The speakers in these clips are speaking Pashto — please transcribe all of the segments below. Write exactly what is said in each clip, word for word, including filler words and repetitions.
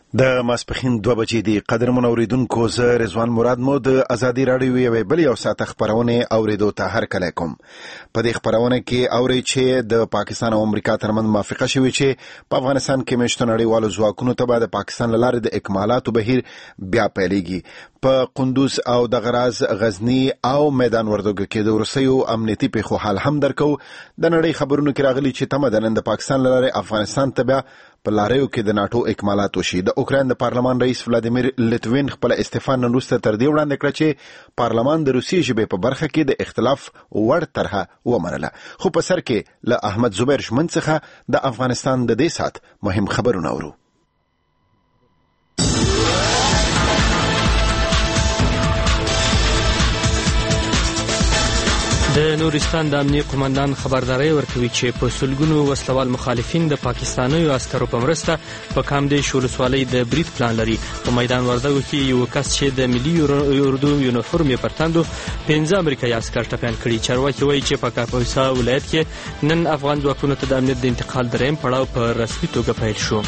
د ماسپښین دوه بجې دي. قدرمن اوریدونکو، زه رضوان مراد مو د ازادي راډیو یوې بلې او ساعته خپرونې اوریدو ته هرکلی کوم. په دې خپرونه کې اورئ چې د پاکستان او امریکا ترمنځ موافقه شوې چې په افغانستان کې میشتو نړیوالو ځواکونو ته به د پاکستان له لارې د اکمالاتو بهیر بیا پیلېږي. په قندوز او د غراز، غزنی او میدان وردګو کې د وروستیو امنیتي پیښو حال هم درکو. د نړۍ خبرونو کې راغلي چې تمه ده نن د پاکستان له لارې افغانستان ته بیا په لاریو کې د ناټو اکمالات وشي. د اوکراین د پارلمان رئیس ولادیمیر لیټوین خپل استعفا نن وروسته تر دې وړاندې کړه چې پارلمان د روسي ژبې په برخه کې د اختلاف وړ طرحه ومنله. خو په سر کې له احمد زبیر شمن څخه د افغانستان د دې سات مهم خبرونه اورو. د نورستان د امنیه قومندان خبرداری ورکوي چې په سلګونو وسلوال مخالفین د پاکستانیو عسکرو په مرسته په کامدیش ولسوالۍ د برید پلان لري. په میدان وردګو کې یو کس چې د ملي اردو یونیفورم یې پر تندو پنځه امریکایي عسکر ټپیان کړي. چارواکي وایي چې په کاپیسا ولایت کې نن افغان ځواکونو ته د امنیت د انتقال درېیم پړاو په رسمي توګه پیل شو.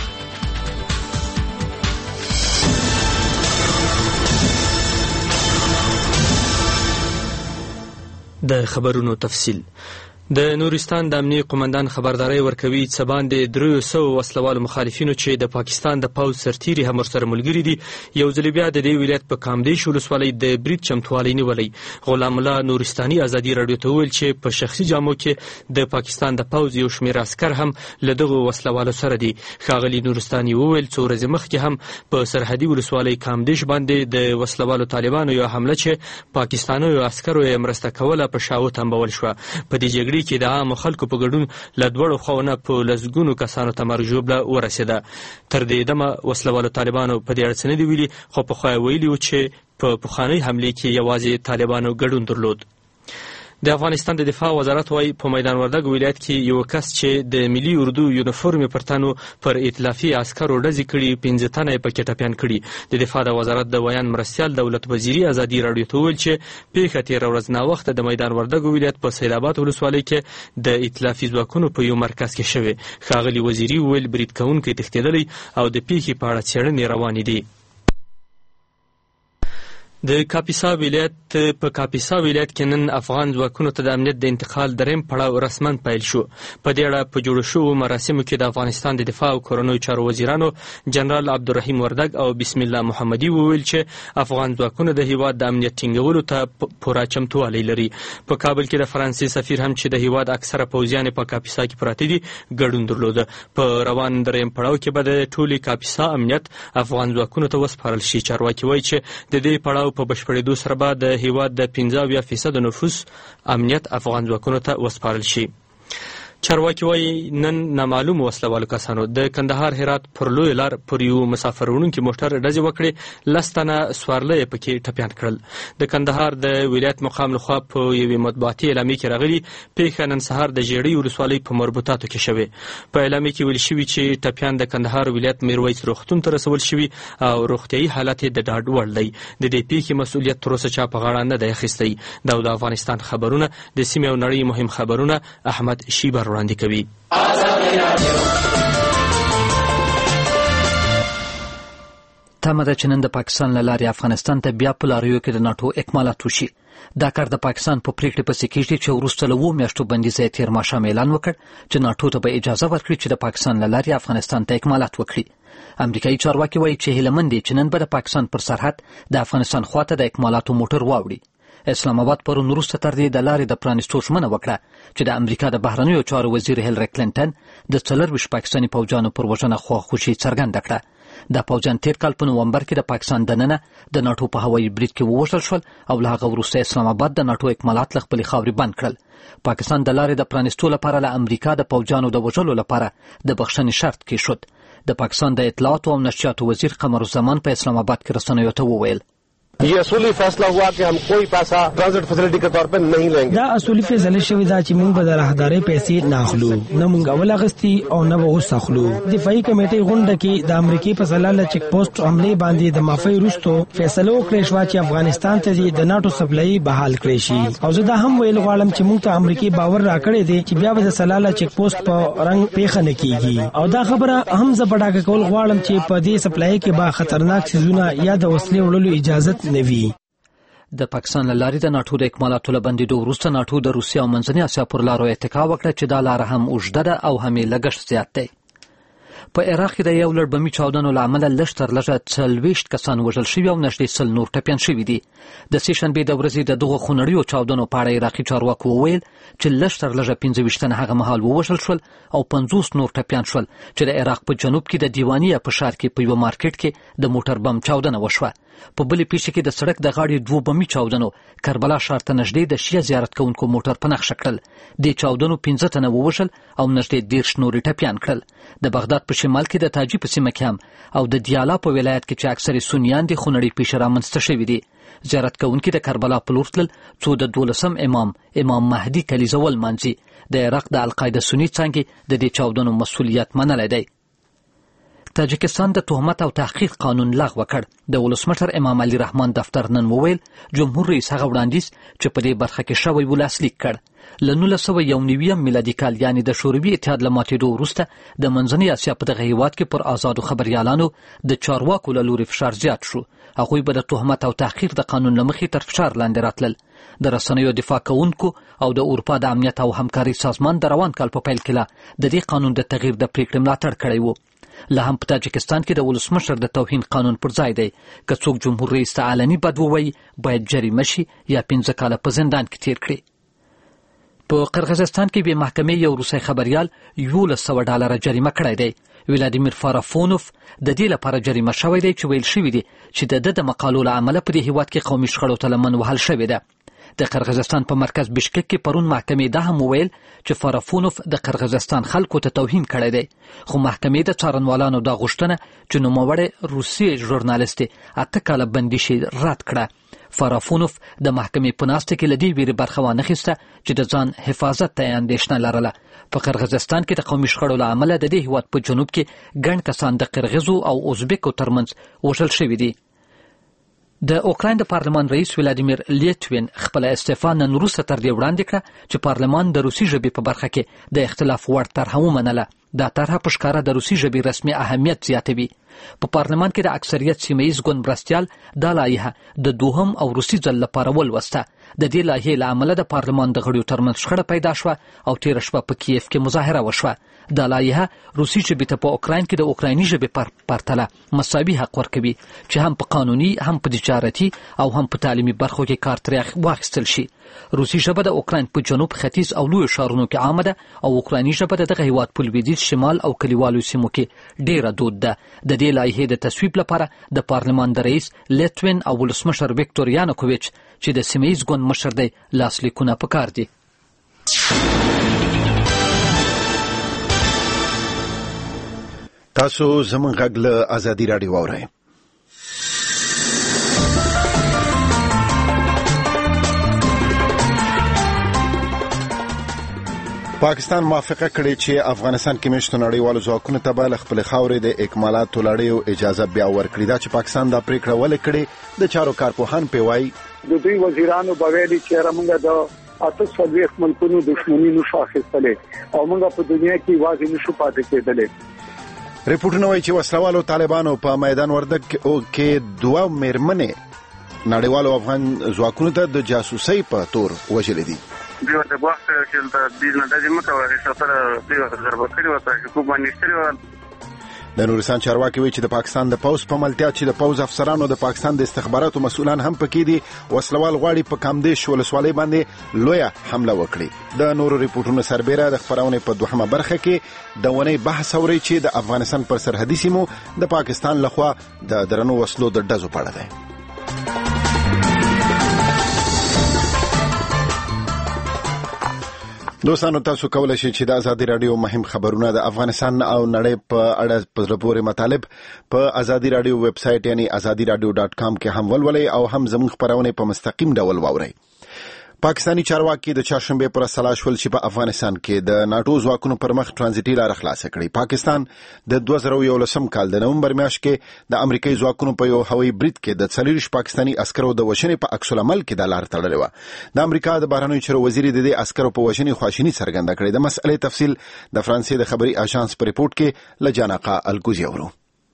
د خبرونو تفصیل. د نورستان د امنیه قومندان خبرداری ورکوي چې باندې دریو سو وسلوالو مخالفینو چې د پاکستان د پوځ سرتیري هم ورسره ملګري دي یو ځل بیا د دې ولایت په کامدیش ولسوالۍ د برید چمتووالی نیولی. غلام الله نورستاني ازادي راډیو ته وویل چې په شخصي جامو کې د پاکستان د پوځ یو شمېر عسکر هم له دغو وسلوالو سره دي. ښاغلي نورستاني وویل څو ورځې مخکې هم په سرحدي ولسوالۍ کامدیش باندې د وسلوالو طالبانو یو حمله چې پاکستانیو عسکرو یې مرسته کوله په شاو تنبول شوه. په دې جګړې کې د عامو خلکو په ګډون له دوړو خواونه په لسګونو کسانو ته مرګ ژوبله ورسېده. تر دې دمه وسلوالو طالبانو په دې اړه څه نه دي ویلي، خو پخوا یې ویلي و چې په پخوانۍ حملې کې یوازې طالبانو ګډون درلود. د افغانستان د دفاع وزارت وايي په میدان وردګ ولایت کې یو کس چې د ملي اردو یونیفورم پر تنو پر ائتلافي عسکرو ډزې کړي پنځه تنه یې پکې ټپیان کړي. د دفاع د وزارت د ویان مرستیال دولت وزیري ازادي راډیو ته وویل چې پیښه تېره ورځ ناوخته د میدان وردګ ولایت په سید آباد ولسوالۍ کې د ائتلافي ځواکونو په یو مرکز کې شوې. ښاغلي وزیري وویل برید کوونکی تښتېدلی او د پیښې په اړه څېړنې روانې دي. د کاپیسا ولایت په کاپیسا ولایت کې نن افغان ځواکونو ته د امنیت د انتقال درېیم پړاو رسماً پیل شو. په دې اړه په جوړو شوو مراسمو کې د افغانستان د دفاع او کورنیو چارو وزیرانو جنرال عبدالرحیم وردګ او بسم الله محمدي وویل چې افغان ځواکونه د هیواد د امنیت ټینګولو ته پوره چمتووالی لري. په کابل کې د فرانسې سفیر هم چې د هیواد اکثره پوځیان په کاپیسا کې پراته دي ګډون درلوده. په روان درېیم پړاو کې به د ټولې کاپیسا امنیت افغان ځواکونو ته وسپارل شي. چارواکي وایي چې د دې پړاو په بشپړېدو سره به د هیواد د پنځه اویا فیصده نفوس امنیت افغان ځواکونو ته وسپارل شي. چارواکي وایي نن نامعلوم وسلوالو کسانو د کندهار هرات پر لوی لار پر یو مسافر وړونکي موټر ډزې وکړې. لس تنه سوارلۍ یې پکې ټپیان کړل. د کندهار د ولایت مقام لخوا په یوې مطبوعاتي اعلامیې کې راغلي پیښه نن سهار د ژیړۍ ولسوالۍ په مربوطاتو کې شوې. په اعلامیې کې ویل شوي چې ټپیان د کندهار ولایت میرویس روغتون ته رسول شوي او روغتیایي حالت یې د ډاډ وړ دی. د دې پیښې مسؤلیت تر اوسه چا په غاړه نه دی اخیستی. دا د افغانستان خبرونه د سیمې او نړۍ مهم خبرونه احمد شیبر وړاندې کوي. تمه ده چې نن د پاکستان له لارې افغانستان ته بیا په لاریو کې د ناټو اکمالات وشي. دا کار د پاکستان په پریکړې پسې کېږي چې وروسته له اوو میاشتو بندیز یې تېر ماښام اعلان وکړ چې ناټو ته به اجازه ورکړي چې د پاکستان له لارې افغانستان ته اکمالات وکړي. امریکایي چارواکي وایي چې هیله مند دي چې نن به د پاکستان پر سرحد د افغانستان خواته د اکمالاتو موټر واوړي. اسلام آباد پرون وروسته تر دې د لارې د پرانیستو ژمنه وکړه چې د امریکا د بهرنیو چارو وزیر هیلری کلینټن د څلرویشت پاکستاني پوځیانو پر وژنه خواخوشي څرګنده کړه. دا پوځیان تېر کال په نومبر کې د پاکستان دننه د ناټو په هوایي برید کې ووژل شول او له هغه وروسته اسلام آباد د ناټو اکمالات له خپلې خاورې بند کړل. پاکستان د لارې د پرانیستو لپاره له امریکا د پوځیانو د وژلو لپاره د بخښنې شرط کېښود. د پاکستان د اطلاعاتو او نشریاتو وزیر قمر الزمان په اسلام آباد کې رسنیو ته وویل ये اصولی فیصلہ ہوا کہ ہم کوئی پیسہ ٹرانزٹ فیسلٹی کے طور پر نہیں لیں گے. دا اصولي فیصله شوې دا چې موږ به د راهدارۍ پیسې نه اخلو، نه موږ اول اخیستي او نه به اوس اخلو. دفاعي کمیټې غونډه کې د امریکای په سلاله چیک پوسټ حمله باندې د معافی وروسته فیصله وکړه شو چې افغانستان ته د ناتو سپلای بحال کړي شي. او زه دا هم ویل غواړم چې موږ ته امریکای باور راکړی دی چې بیا به د سلاله چیک پوسټ په رنګ پیښه نه کیږي. او دا خبره هم زه پټاکه کول غواړم چې په دې سپلای کې با خطرناک سيزونه یا د وسلې وړلو اجازه نه وي. د پاکستان لاري د ناتو د اکمالاتو لبندیدو وروسته ناتو د روسیا او منځنۍ اسیا پر لارو اتکا وکړه چې دا لار هم اوږده ده او هم لګښت زیات دی. په عراق کې د یو لړ بمي چاودنو له امله لږ تر لږه څلوېښت کسان وژل شوي او نږدې سل نور ټپیان شوي دي. د سې شنبې د ورځې د دغو خونړیو چاودنو په اړه عراقي چارواکو وویل چې لږ تر لږه پنځه ویشت تنه هغه مهال ووژل شول او پنځوس نور ټپیان شول چې د عراق په جنوب کې د دیوانیه په ښار کې په یوه مارکیټ کې د موټر بم چاودنه وشوه. په بلې پیښه کې د سړک د غاړې دوو بمي چاودنو کربلا ښار ته نږدې د شیعه زیارت کوونکو موټر په نښه کړل. دې چاودنو پنځه تنه ووژل او نږدې دېرش نورې ټپیان کړل. د بغداد په شمال کې د تاجي په سیمه کې هم او د دیالا په ولایت کې چې اکثر سنیان دي خونړۍ پیښې رامنځته شوې دي. زیارت کوونکي د کربلا په لور تلل څو د دولسم امام امام مهدي کلیزه ولمانځي. د عراق د القاعده سني څانګې د دې چاودنو مسؤلیت منلی دی. تاجکستان د تهمت او تحقیق قانون لغوه کړ. د ولسمشر امام علي رحمان دفتر نن وویل جمهور رئیس هغه وړاندیز چې په دې برخه کې شوی و لاسلیک کړ. له نولس سوه یو نویم میلادي کال یعنې د شوروي اتحاد له ماتېدو وروسته د منځنۍ اسیا په دغه هیواد کې پر آزادو خبریالانو د چارواکو له لورې فشار زیات شو. هغوی به د تهمت او تحقیق د قانون له مخې تر فشار لاندې راتلل. د رسنیو دفاع کوونکو او د اروپا د امنیت او همکارۍ سازمان د روان کال په پیل کې لا د دې قانون د تغییر د پریکړې ملاتړ کړی و. لا هم په تاجکستان کې د ولسمشر د توهین قانون پر ځای دی. که څوک جمهور رئیس ته علني بد ووایي باید جریمه شي یا پنځه کاله په زندان کې تیر کړي. په قرغیزستان کې به محکمې یو روسي خبریال یولس سوه ډالره جریمه کړی دی. ولادیمیر فارافونوف د دې لپاره جریمه شوی دی چې ویل شوي دي چې د ده د مقالو له امله په دې هیواد کې قومي شخړو ته لمن وهل شوې ده. د قرغیزستان په مرکز بشکک کې پرون محکمې دا هم وویل چې فارافونوف د قرغیزستان خلکو ته توهین کړی دی. خو محکمې د څارنوالانو دا غوښتنه چې نوموړی روسي ژورنالیست اته کاله بندي شي رد کړه. فارافونوف د محکمې په ناسته کې له دې ویرې برخه وانخیسته چې د ځان حفاظت ته یې اندېښنه لرله. په قرغیزستان کې د قومي شخړو له امله د دې هیواد په جنوب کې ګڼ کسان د قرغیزو او ازبکو ترمنځ وژل شوي دي. د اوکراین د پارلمان رئیس ولادیمیر لیټوین خپل استعفا نن وروسته تر دې وړاندې کړه چې پارلمان د روسي ژبې په برخه کې د اختلاف وړ طرحه ومنله. دا طرحه په ښکاره د روسي ژبې رسمي اهمیت زیاتوي. په پارلمان کې د اکثریت سیمه ییز ګوند مرستیال دا لایحه د دوهم او روسي ځل لپاره ولوسته. د دې لایحې له امله د پارلمان د غړیو ترمنځ شخړه پیدا شوه او تېره شپه په کیف کې مظاهره وشوه. دا لایحه روسي ژبې ته په اوکراین کې د اوکرایني ژبې پر پرتله مساوي حق ورکوي چې هم په قانوني هم په تجارتي او هم په تعلیمي برخو کې کار ترې واخیستل شي. روسي ژبه د اوکراین په جنوب ختیځ او لویو ښارونو کې عامه ده او اوکرایني ژبه د دغه هیواد په لویدیځ شمال او کلیوالو سیمو کې ډیره دود ده. د دې لایحې د تصویب لپاره د پارلمان د رئیس لیټوین او ولسمشر ویکتور یانوکوویچ چې د سیمه ییز ګوند مشر دی لاسلیکونه پکار دي. تاسو زموږ غږ له ازادي راډیو اورئ. پاکستان موافقه کړې چې افغانستان کې مشت نړیوالو ځواکونو ته به خپل خاورې د اکمالاتو لړیو اجازه بیا ورکړي. دا چې پاکستان دا پریکړه ولې کړې د چارو کارپوهان په وایي د دوی وزیرانو په ویلي چې موږ د اته څلوېښت ملکونو دښمني نشو اخیستلی او موږ په دنیا کې یوازې نشو پاتې کېدلی. ریپورټونه وایي چې وسلوالو طالبانو په میدان وردګ کې دوه میرمنې نړیوالو افغان ځواکونو ته د جاسوسۍ په تور وژلې دي. دیو د وخت چې د بزنس د جمع کوي شتره دیو د ضربه کړی وته چې کوم باندې ستړي د نورستان چارواکي وایي چې د پاکستان د پوز په ملتیا چې د پوز افسرانو د پاکستان د استخباراتو مسؤلان هم پکې دي وسلوال غواړي په کامدیش ولسوالۍ باندې لویه حمله وکړي. د نورو ریپورټونو سربیره د خبرونه په دوهمه برخه کې د ونې بحث اوري چې د افغانستان پر سرحدي سیمو د پاکستان لخوا د درنو وسلو د ډزو په اړه ده. دوستانو تاسو کولای شئ چې د ازادي رادیو مهم خبرونه د افغانستان او نړۍ په اړه په زړه پورې مطالب په ازادي رادیو ویب سټ یعنی azadi radio dot com کې هم ولولئ او هم زموږ خبرونه په مستقیم ډول واورئ. پاکستانی چارواکي د چهارشنبه پر سلا شول چې په افغانستان کې د ناتو ځواکونو پر مخ ترانزیتي لار خلاص کړي. پاکستان د دوه زره یولسم کال د نومبر میاشت کې د امریکایي ځواکونو په یو هوایي برید کې د څلوریش پاکستانی عسکرو د وژنې په عکس العمل کې د لار تړلې و. د امریکا د بهرنیو چارو وزیر د دې عسکرو په وژنې خواشیني څرګنده کړې. د مسئلې تفصیل د فرانسې د خبري اژانس په ریپورت کې لجانقه الکوزی اورو.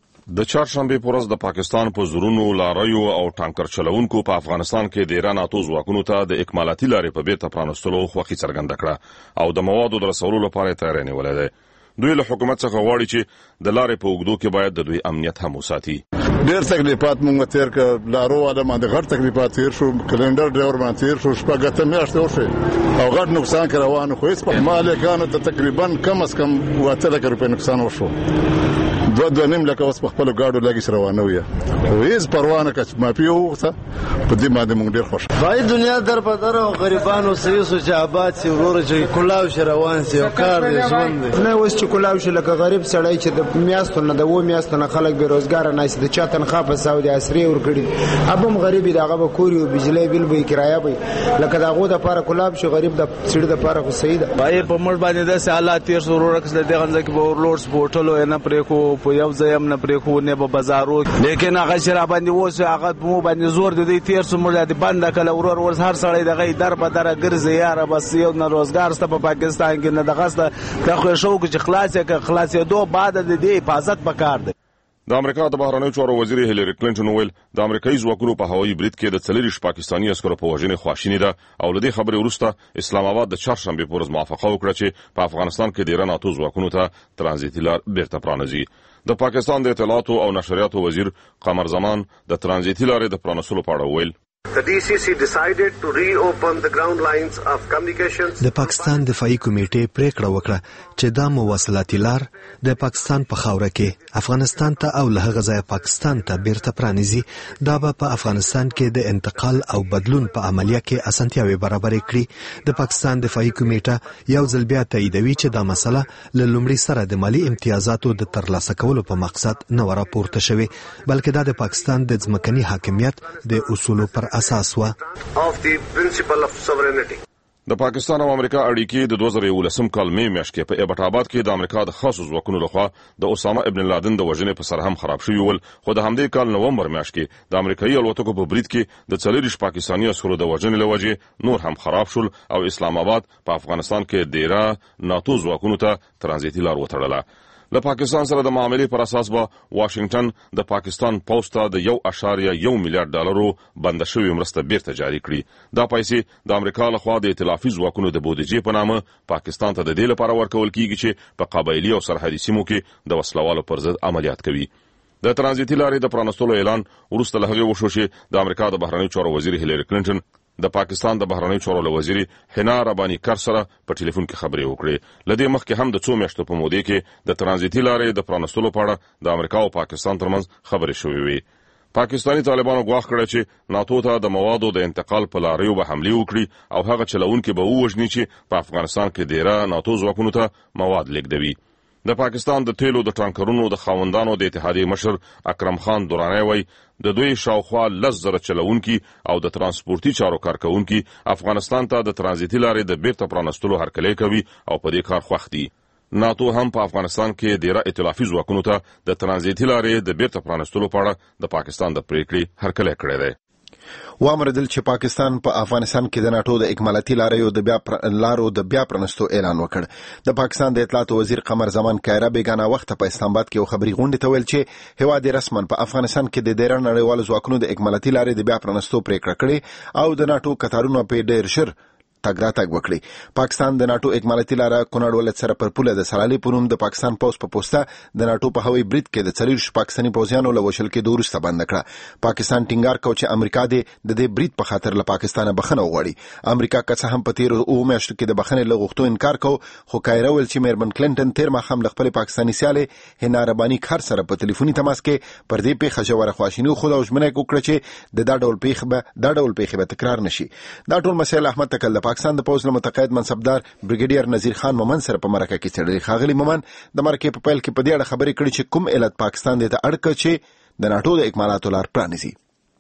د چهارشنبه په ورځ د پاکستان په زورونو لاریو او ټانکر چلوونکو په افغانستان کې د ایران ناتو ځواکونو ته د اکمالاتي لارې په بیرته پرانستلو خوښي څرګنده کړه او د موادو د رسولو لپاره تیاری نیولې ده. دوی له حکومت څخه غواړي چې د لارې په اوږدو کې باید د دوی امنیت هم وساتي. ډېر تکلیفات مونږ تیر کړ، لارو والا باندې غټ تکلیفات تیر شو، کلندر ډرایور باندې تیر شو، شپږ ته میاشتې وشوه او غټ نقصان کړ روانو خو هیڅ په مالکانو ته تقریبا کم از کم واته لکه روپۍ نقصان وشو. دوه دوه نیم لکه اوس په خپل گاډو لګي روانه وي. هیڅ پروا نه کړ ما پیو وخته په دې باندې مونږ ډېر خوش. وای دنیا در په در او غریبانو سوي چې آباد سي ورور چې کلاو ش روان سي او کار دې ژوند نه اوس چې کلاو ش لکه غریب سړی چې د میاستو نه د و میاستو نه خلک بیروزګار نه سي د چا تنخواه په سعودي عصري ور کړی. ابم غریب دغه به کوري او بجلی بیل به کرایه به لکه دغه د پاره کلاو ش غریب د سړي د پاره خو صحیح ده. وای په مړ باندې د حالات تیر ورور کس د غنځ کې به ورلوډ سپورټلو نه پرې کو په یو ځای هم نه پرې کو نه په بازارو لیکن هغه شرا باندې ووسه هغه مو باندې زور د دې تیر سمړه د بند کله ورور ور هر سړی دغه در په در ګرځي یاره بس یو نه روزګار ست په پاکستان کې نه دغه ست د خو شو چې خلاص کې خلاص دو بعد د دې حفاظت پکار دی. د امریکا د بهرنیو چارو وزیر هیلری کلینټن ویل د امریکایي ځواکونو په هوایي برید کې د څلوریش پاکستانی عسکرو په وژنې خواشینی ده او له دې خبرې وروسته اسلام آباد د چهارشنبه په ورځ موافقه وکړه چې په افغانستان کې د ایران ناتو ځواکونو ته ترانزیتي لار بیرته پرانځي. د پاکستان د اطلاعاتو او نشریاتو وزیر قمر زمان د ترانزیتي لارې د پرانستلو په اړه ویل The D C C decided to reopen the ground lines of communications. د پاکستان دفاعي کمیټې پریکړه وکړه چې دا مواصلاتي لار د پاکستان په خاوره کې افغانستان ته او له هغه ځایه پاکستان ته بیرته پرانیزي. دا به په افغانستان کې د انتقال او بدلون په عملیه کې اسانتیاوي برابرې کړي. د پاکستان دفاعي کمیټه یو ځل بیا تاییدوي چې دا مسله له لومړي سره د مالی امتیازاتو د ترلاسه کولو په مقصد نه راپورته شوې بلکې دا د پاکستان د ځمکني حاکمیت د اصولو پر اساس و. د پاکستان او امریکا اړیکې د دوه زره یولسم کال می میاشت کې په ایبټ آباد کې د امریکا د خاصو ځواکونو لخوا د اسامه ابن لادن د وژنې په سر هم خراب شوی ول خو د همدې کال نومبر میاشت کې د امریکایي الوتکو په برید کې د څلوریش پاکستانی عسکرو د وژنې له وجې نور هم خراب شول او اسلام آباد په افغانستان کې د ایران ناتو ځواکونو ته ترانزیتي لار وتړله. له پاکستان سره د معاملې پر اساس به واشنگټن د پاکستان پوسټ ته د یو اشاریه یو میلیارډ ډالرو بند شوی مرسته بیرته جاری کړي. دا پیسې د امریکا لخوا د ائتلافي ځواکونو د بودیجې په نامه پاکستان ته د دې لپاره ورکول کیږي چې په قبایلي او سرحدي سیمو کې د وسلوالو پر ضد عملیات کوي. د ترانزیتي لارې د پرانستلو اعلان وروسته له هغې وشو چې د امریکا د بهرنیو چارو وزیر هیلری کلینټن د پاکستان د بهرنیو چارو له وزیر حنا رباني کر سره په ټلیفون کې خبرې وکړې. له دې مخکې هم د څو میاشتو په موده کې د ترانزیتي لارې د پرانستلو په اړه د امریکا او پاکستان ترمنځ خبرې شوې وې. پاکستانی طالبانو غواړي کړی چې ناتو ته د موادو د انتقال په لاریو به حمله وکړي او هغه چلونکي به ووژني چې په افغانستان کې د ایران ناتو ځواکونو ته مواد لیږدوي. د پاکستان د تیلو د ټانکرونو د خاوندانو د اتحادیې مشر اکرم خان دورانی وایي د دوی شاوخوا لس زره چلونکي او د ترانسپورتي چارو کارکونکي افغانستان ته د ترانزیتي لارې د بیرته پرانستلو هرکلی کوي او په دې کار خوښ دي. ناتو هم په افغانستان کې د ایران ائتلافي ځواکونو ته د ترانزیتي لارې د بیرته پرانستلو په اړه د پاکستان د پریکړې هرکلی کړی دی. وامردل چې پاکستان په پا افغانستان کې د ناتو د اکمالاتي لارو د بیا پر... لارو د بیا پرنستو اعلان وکړ. د پاکستان د اطلاعاتو وزیر قمر زمان کایره بیگانه وخت په اسلام آباد کې خبري غونډه ته ویل چې هواد رسما په افغانستان کې د ډیرن نړیوالو ځواکونو د اکمالاتي لارې د بیا پرنستو پریکړه کړې او د ناتو کتارونو په ډیر شر تګ راتګ وکړي. پاکستان د ناتو اکمالاتي لاره کونړ ولایت سره پر پوله د سلالي پونم د پاکستان پوس په پوسټه د ناتو په هوایي برید کې د څلوریش پاکستاني پوځیانو له وشل کې دوه بند کړه. پاکستان ټینګار کوي چې امریکا د دې برید په خاطر له پاکستانه بخښنه وغواړي. امریکا که څه هم په تیر او میاشتو کې د بخښنې له غوښتو انکار کو خو کایره ول چې میرمن کلینټن تیر ماښام له خپل پاکستاني سیاله حنا رباني کار سره په ټلیفوني تماس کې پر دې پیښه جوړه خواشینی خو د ژمنه وکړه چې د دا ډول پیښه به دا ډول پیښه به تکرار نشي. دا ټول مسایل احمد تکل پاکستان د پوز له متقاعد منصبدار بریګیډیر نذیر خان مومن سره په مرکه کې څېړلې. ښاغلي مومن د مرکې په پیل کې په دې اړه خبرې کړې چې کوم علت پاکستان دې ته اړ کړ چې د ناټو د اکمالاتو لار پرانیزي.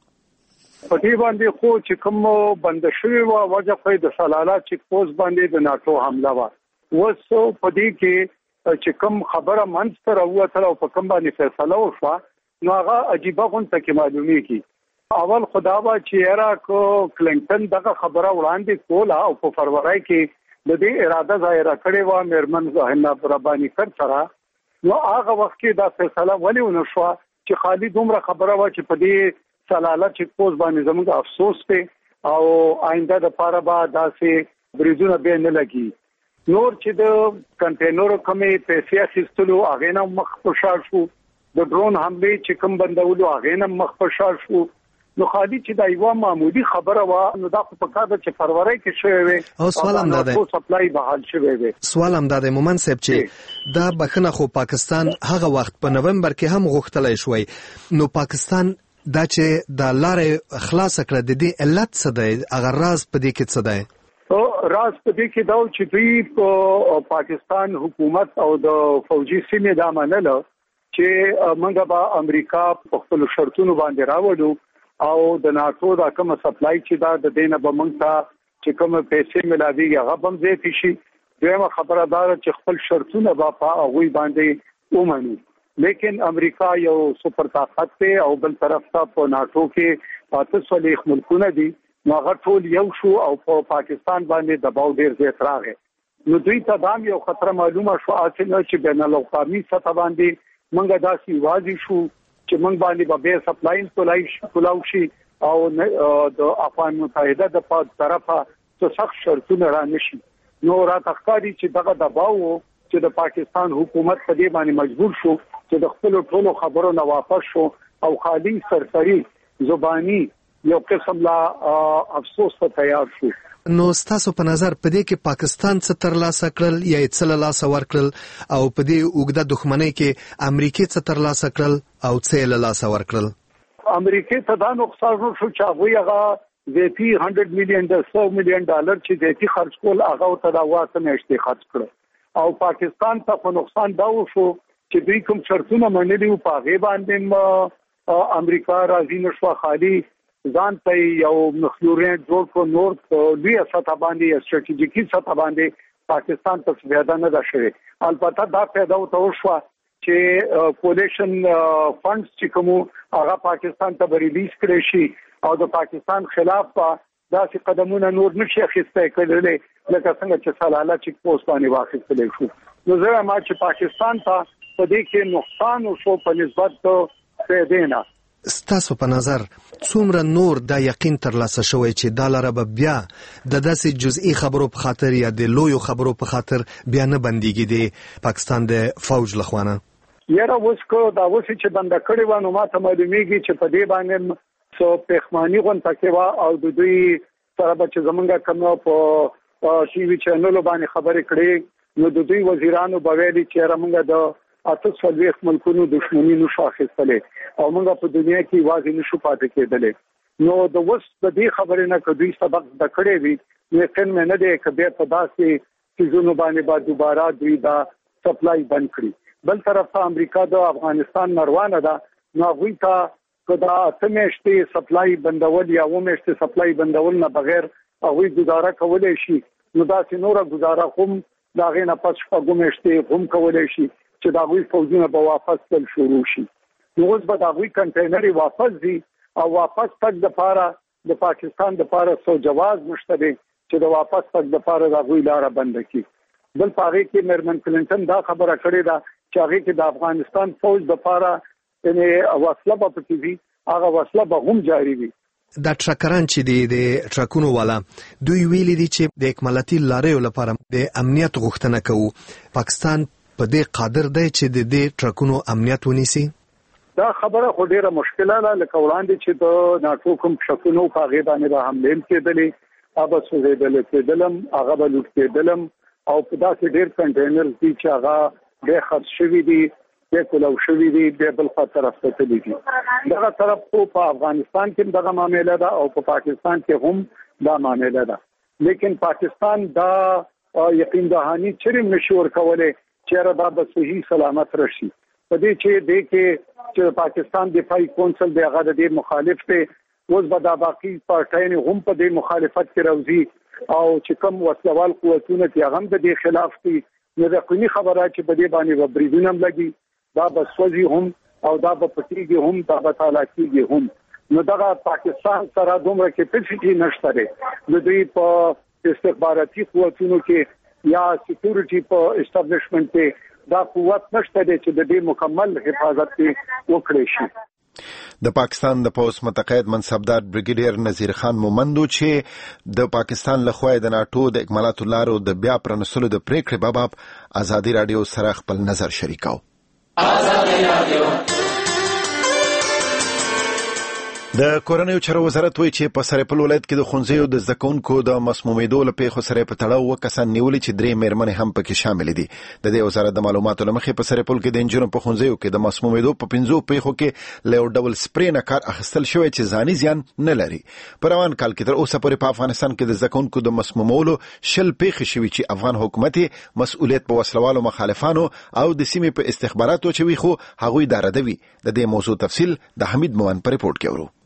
په دې باندې خو چې کوم بند شوی و وجه خو د سلاله چیک پوسټ باندې د ناټو حمله و. وسو په دې کې چې کوم خبره منځ ته راووتله او په کوم باندې فیصله وشوه نو هغه عجیبه غونډه کې معلومیږي. اول خدا وا چې را کو کلینټن دغه خبره وړاندې کوله او په فروری کې د دې اراده ظاهره کړې و میرمن زاهنه ربانی کر سره. نو هغه وخت کې دا فیصله ولې ونه شو چې خالي دومره خبره و چې په دې سلاله چیک پوسټ باندې زموږ افسوس ته او آینده د پاره به داسې بریزونه به نه لګي. نور چې د کنټینر کمې پیسې اخیستلو هغه نه مخ په شار شو، د ډرون حمله چې کوم بندولو هغه نه مخ په شار شو. نو خالي چې دا یو معمولی خبره و نو دا په کار د چې فروری کې شوی وي او سوال هم ده سپلای بحال شوی وي. سوال هم ده مومن صاحب چې دا بخنه خو پاکستان هغه وخت په نومبر کې هم غوښتلای شوی. نو پاکستان دا چې د لارې خلاص کړه د دې علت څه دی؟ هغه راز په دې کې څه دی؟ او راز په دې کې دا چې دوی په پاکستان حکومت او د فوجي سیمې دا منله چې موږ به امریکا په خپل شرطونو باندې راوړو او د ناتو دا کوم سپلای چې دا د دینه به موږ ته چې کوم پیسې ملاوي هغه بم زیات شي. دویمه خبره دا چې خپل شرطونه به په هغه باندې ومنو. لیکن امریکا یو سپر طاقت دی او بل طرف ته په ناتو کې پاتې صلیخ ملکونه دي. نو هغه ټول یو شو او په پاکستان باندې دباو ډیر زیات راغی. نو دوی ته دا یو خطر معلومه شو چې بین الاقوامي سطح باندې موږ داسې واضح شو چې موږ باندې به سپلاین کولاو شي او د افغان متحده د طرفه څه سخت شرطونه را نشي. نو را تخکاری چې دغه دباو چې د پاکستان حکومت په دې باندې مجبور شو چې د خپل ټولو خبرو نه واپس شو او خالي سرسری زبانی یو قسم لا افسوس ته تیار شو. نو ستاسو په نظر په دې کې پاکستان څه ترلاسه کړل یا یې څه له لاسه ورکړل او په دې اوږده دښمنۍ کې امریکا څه ترلاسه کړل او څه یې له لاسه ورکړل؟ امریکا ته دا نقصان شو چې هغوی هغه زیاتي هنډرډ میلیون د سو میلیون ډالر چې زیاتي خرج کول هغه ته دا واته نشته خرج کړ او پاکستان ته په نقصان دا وشو چې دوی کوم شرطونه منلي او په هغه باندې امریکا راځي نشو خالي ځان ته یو مخلورین جوړ کو نور دوی سطح باندې استراتیژیکي سطح باندې پاکستان ته پیدا نه ده شوی. البته دا پیدا وته شو چې کولیشن فندز چې کوم هغه پاکستان ته ریلیز کړي شي او د پاکستان خلاف داسې قدمونه نور نشي اخیستای کېدل لکه څنګه چې سلاله چیک پوسټ باندې واخیستل شو. نو زه ما چې پاکستان ته په دې کې نقصان وشو په نسبت ته دینا. ستاسو په نظر څومره نور دا یقین ترلاسه شوی چې دا لاره به بیا د داسې جزئی خبرو په خاطر یا د لویو خبرو په خاطر بیا نه بنديږي د پاکستان د فوج لخوانه؟ یاره اوس کو دا اوس چې بند کړي و نو ماته معلومیږي چې په دې باندې څو پخمانی غونډه کې و او د دوی سره به زمونږه کوم په ټي وي چینل باندې خبرې کړي نو د دوی وزیرانو به ویلي چې رمنګه د اته څلوېښت ملکونو دښمنی نشو اخیستلې او موږ په دنیا کې واځي نشو پاتې کېدلې. نو د وس د دې خبرې نه کدوې سبق د کړې وي نو یقین مې نه دی کبه په داسې چیزونو باندې با دوباره دوی دا سپلای بند کړي. بل طرف ته امریکا د افغانستان مروانه ده نو غوي ته کدا تمهشته سپلای بندول یا ومهشته سپلای بندول نه بغیر هغه گزاره کولای شي. نو دا څنوره گزاره هم دا غینه پس شپږمهشته هم کولای شي چې دا غوي فوجونه به واپس تل شروع شي. نو اوس به دا غوي کنټینري واپس دي او واپس تک د پاره د پاکستان د پاره سو جواز مشته چې د واپس تک د پاره دا غوي لار بند کړي. بل پاره کې میرمن کلینټن دا خبره کړې ده چې هغه کې د افغانستان فوج د پاره یعنی وسله به پکې وي هغه وسله به هم جاری وي. دا ټرکران چې دی د ټرکونو والا دوی ویلي دي چې د اکمالاتي لارې لپاره د امنیت غوښتنه کوي. پاکستان په دې قادر دی چې د دې ټرکونو امنیت ونیسي؟ دا خبره خو ډیره مشکله ده لکه وړاندې چې د ناټو کوم شکونو په هغه باندې به حمله کېدلې هغه سوزیدل کېدلم هغه به لوټ کېدلم او په داسې ډیر کنټینر دي چې هغه ډېر خرڅ شوي دي ډېر کولو شوي دي ډېر بل خوا طرف ته تللي دي. دغه طرف خو په افغانستان کې دغه معامله ده او په پاکستان کې هم دا معامله ده. لیکن پاکستان دا یقین دهانی چرې مشور کوله چې را به صحیح سلامت راشي. په دې چې د کې چې پاکستان دفاعي کونسل د هغه د مخالف ته اوس به دا باقي پارټایي هم په دې مخالفت کې راوځي او چې کوم وسلوال قوتونه چې هغه د دې خلاف دي نو د قانوني خبره چې په دې باندې وبریدونه لګي دا به سوځي هم او دا به پټيږي هم دا به تالاکيږي هم. نو دا پاکستان سره دومره کیپاسټي نشته ده نو دوی په استخباراتي قوتونو کې یا سکیورټي په اسټابلیشمنت کې دا قوت نشته ده چې د دې مکمل حفاظت وکړي شي. د پاکستان د پولیس متقاعد منصبدار بریګیډیر نذیر خان مومندو چې د پاکستان له خوا د ناتو د اکمالاتو لارو د بیا پرانستلو د پریکړې بابا ازادي رادیو سره خپل نظر شریکاو. ازادي رادیو د کورنیو چارو وزارت وایي چې په سرپل ولایت کې د ښوونځیو د زده کوونکو د مسمومیدو له پیښو سره په تړاو اووه کسان نیولي چې درې مېرمنې هم پکې شامل دي. د دې وزارت د معلوماتو له مخې په سرپل کې د انجونو په ښوونځیو کې د مسمومیدو په پنځو پیښو کې له یو ډول سپری نه کار اخیستل شوی چې ځاني زیان نه لري. په روان کال کې تر اوسه پورې په افغانستان کې د زده کوونکو د مسمومولو شل پیښې شوي چې افغان حکومت مسؤلیت په وسلوالو مخالفانو او د سیمې په استخباراتو چوي خو هغوی دا ردوي. د دې موضوع تفصیل د حمید مومن په ریپورت کې ورو.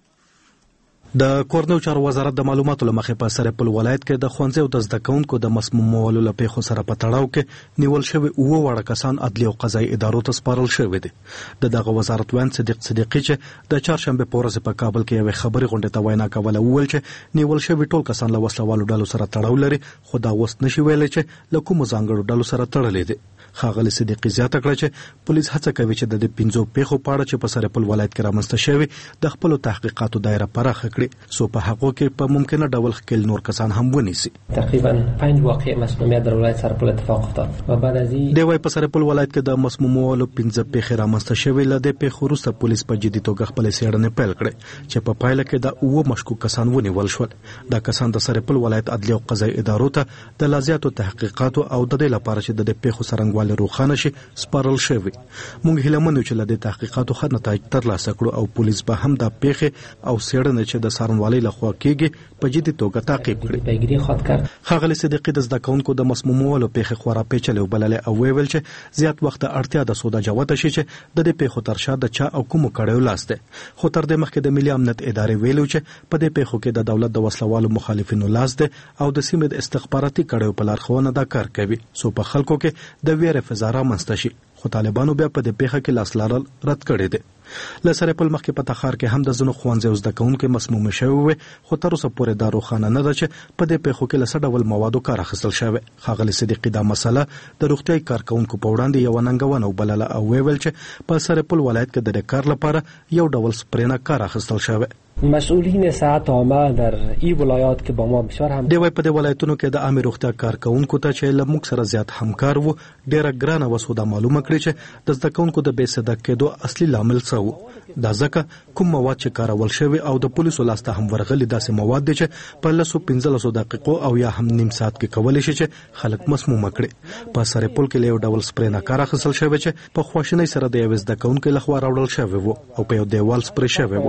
د کورنیو چارو وزارت د معلوماتو له مخې په سرپل ولایت کې د ښوونځیو د زده کوونکو د مسمومولو له پیښو سره په تړاو کې نیول شوي اووه واړه کسان عدلي او قضایي ادارو ته سپارل شوي دي. د دغه وزارت وین صدیق صدیقي چې د چهارشنبه په ورځ په کابل کې یوې خبري غونډې ته وینا کوله وویل چې نیول شوي ټول کسان له وسلوالو ډلو سره تړاو لري خو دا اوس نشي ویلی چې له کومو ځانګړو ډلو سره تړلي دي. ښاغلي صدیقي زیاته کړه چې پولیس هڅه کوي چې د دې پنځو پیښو په اړه چې په سرپل ولایت کې رامنځته شوي د خپلو تحقیقاتو دایره پراخه کړي سو په هغو کې په ممکنه ډول ښکېل نور کسان هم ونیسي. تقریبا پنج واقع مسمومیت در ولایت سرپل اتفاق افتاد و بعد از این دی وايي په سرپل ولایت کې د مسمومولو پنځه پیښې رامنځته شوي له دې پیښو وروسته پولیس په جدي توګه خپلې څېړنې پیل کړې چې په پایله کې د اووه مشکوک کسان ونیول شول. دا کسان د سرپل ولایت عدلي او قضایي ادارو ته د لا زیاتو تحقیقاتو او د دې لپاره چې د دې پیښو څرنګوالی روښانه شي سپارل شوي. موږ هیله مند یو چې له دې تحقیقاتو ښه نتایج ترلاسه کړو او پولیس به هم دا پیښې او څېړنې چې د څارنوالۍ لخوا کېږي په جدي توګه تعقیب کړي. ښاغلي صدیقي د زده کوونکو د مسمومولو پیښې خورا پیچلې وبللې او ویل چې زیات وخت اړتیا د سودا جوته شي چې د دې پیښو تر شا د چا او کومو کړیو لاس دی. خو تر دې مخکې د ملي امنیت ادارې ویلو چې په دې پیښو کې د دولت د وسلوالو مخالفینو لاس دی او د سیمې د استخباراتي کړیو په لارښوونه دا کار کوي سو په خلکو کې د ویرې فضا رامنځته شي. خو طالبانو بیا په دې پیښه کې لاس لارل رد کړی دی. له سرپل مخکې په تخار کې هم د ځینو ښوونځیو زده کوونکي مسمومې شوي وې خو تر اوسه پورې دا روښانه نه ده چې په دې پیښو کې له څه ډول موادو کار اخیستل شوی. ښاغلي صدیقي دا مسله د روغتیايي کارکوونکو په وړاندې یوه ننګونه وبلله او ویل چې په سرپل ولایت کې د دې کار لپاره یو ډول سپری نه کار اخیستل شوی. مسئولین صحت عامه در این ولایات که با ما بسیار هم دی وايي په دې ولایتونو کې د عامه روغتیا کارکوونکو ته چې له موږ سره زیات همکار وو ډېره ګرانه وسوده معلومه کړې چې د زده کوونکو د بې صدا کېدو اصلي لامل څه و. دا ځکه کوم مواد چې کارول شوي او د پولیسو لاسته هم ورغلي داسې مواد دي چې په لسو پنځلسو دقیقو او یا هم نیم ساعت کې کولی شي چې خلک مسمومه کړي. په سرپل کې له یو ډول سپری نه کار اخیستل شوی چې په خواشینۍ سره د یوې زده کوونکي لخوا راوړل شوی و او په یو دیوال سپری شوی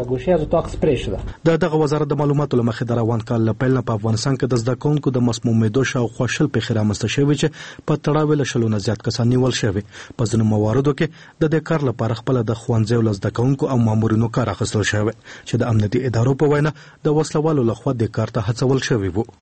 و. د دغه وزارت د معلوماتو له مخې د روان کال له پیل نه په افغانستان کې د زده کوونکو د مسمومیدو شاوخوا شل پیښې رامنځته شوي چې په تړاو له شلو نه زیات کسان نیول شوي. په ځینو مواردو کې د دې کار لپاره خپله د ښوونځیو له زده کوونکو او مامورینو کار اخیستل شوی چې د امنیتي ادارو په وینا د وسلوالو لخوا دې کار ته هڅول شوي وو.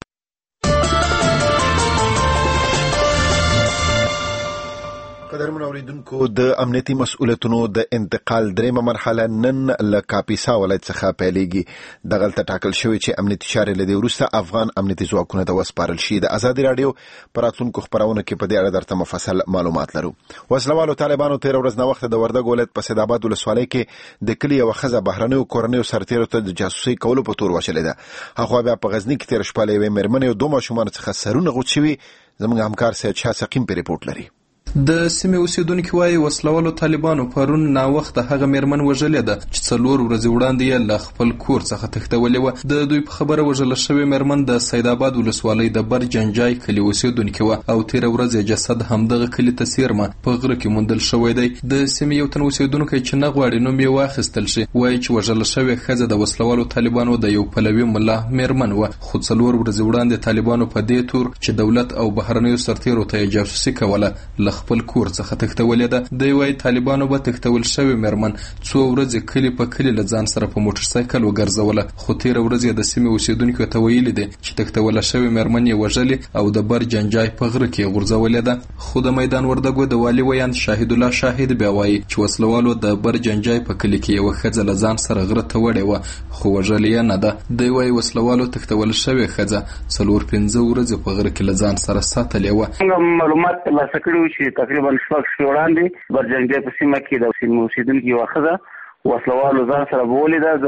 قدرمن اوریدونکو د امنیتي مسؤلیتونو د انتقال دریمه مرحله نن له کاپیسا ولایت څخه پیلېږي. دغلته ټاکل شوی چې امنیتي چارې له دې وروسته افغان امنیتي ځواکونو ته وسپارل شي. د ازادي راډیو په راتلونکو خپرونو کې په دې اړه درته مفصل معلومات لرو. وسلوالو طالبانو تېره ورځ ناوخته د وردګ ولایت په سیدآباد ولسوالۍ کې د کلي یوه ښځه بهرنیو کورنیو سرتېرو ته د جاسوسۍ کولو په تور وشلې ده. هغوی بیا په غزني کې تېره شپه له یوې مېرمنې او دوه ماشومانو څخه سرونه غوڅ شوي. زموږ همکار سید شاه سقیم په ریپورټ لري. د سیمې اوسیدونکو وايي وسلوالو طالبانو پرون ناوخته هغه میرمن وژلې ده چې څلور ورځې وړاندې یې له خپل کور څخه تښتولې وه. د دوی په خبره وژل شوې میرمن د سیدآباد ولسوالۍ د برجنجای کلي اوسیدونکې وه او تېره ورځ یې جسد همدغه کلي ته څیرمه په غره کې موندل شوی دی. د سیمې یو تن اوسیدونکی چې نه غواړي نوم یې واخیستل شي وایي چې وژل شوې ښځه د وسلوالو طالبانو د یو پلوي ملا میرمن وه، خو څلور ورځې وړاندې طالبانو په دې تور چې دولت او بهرنیو سرتیرو ته یې جاسوسي کوله له خپل کور څخه تښتولې ده. دوی وایي طالبانو به تښتول شوې میرمن څو ورځې کلي په کلي له ځان سره په موټر سایکل وګرځوله، خو تېره ورځ یې د سیمې اوسیدونکو ته ویلي دي چې تښتوله شوې میرمن یې وژلې او د برجنجای په غره کې غورځولې ده. خو د میدان وردګو د والي ویاند شاهد الله شاهد بیا وایي چې وسلوالو د برجنجای په کلي کې یوه ښځه له ځان سره غره ته وړې وه خو وژلې یې نه ده. دوی وایي وسلوالو تښتول شوې ښځه څلور پنځه ورځې په غره کې له ځان سره ساتلې وه. معلومات ترلاسه کړي وو چې تقریبا شپږ شپې وړاندې برجنجای په سیمه کې د سیمې اوسیدونکي یوه ښځه وسلوالو ځان سره بولې ده.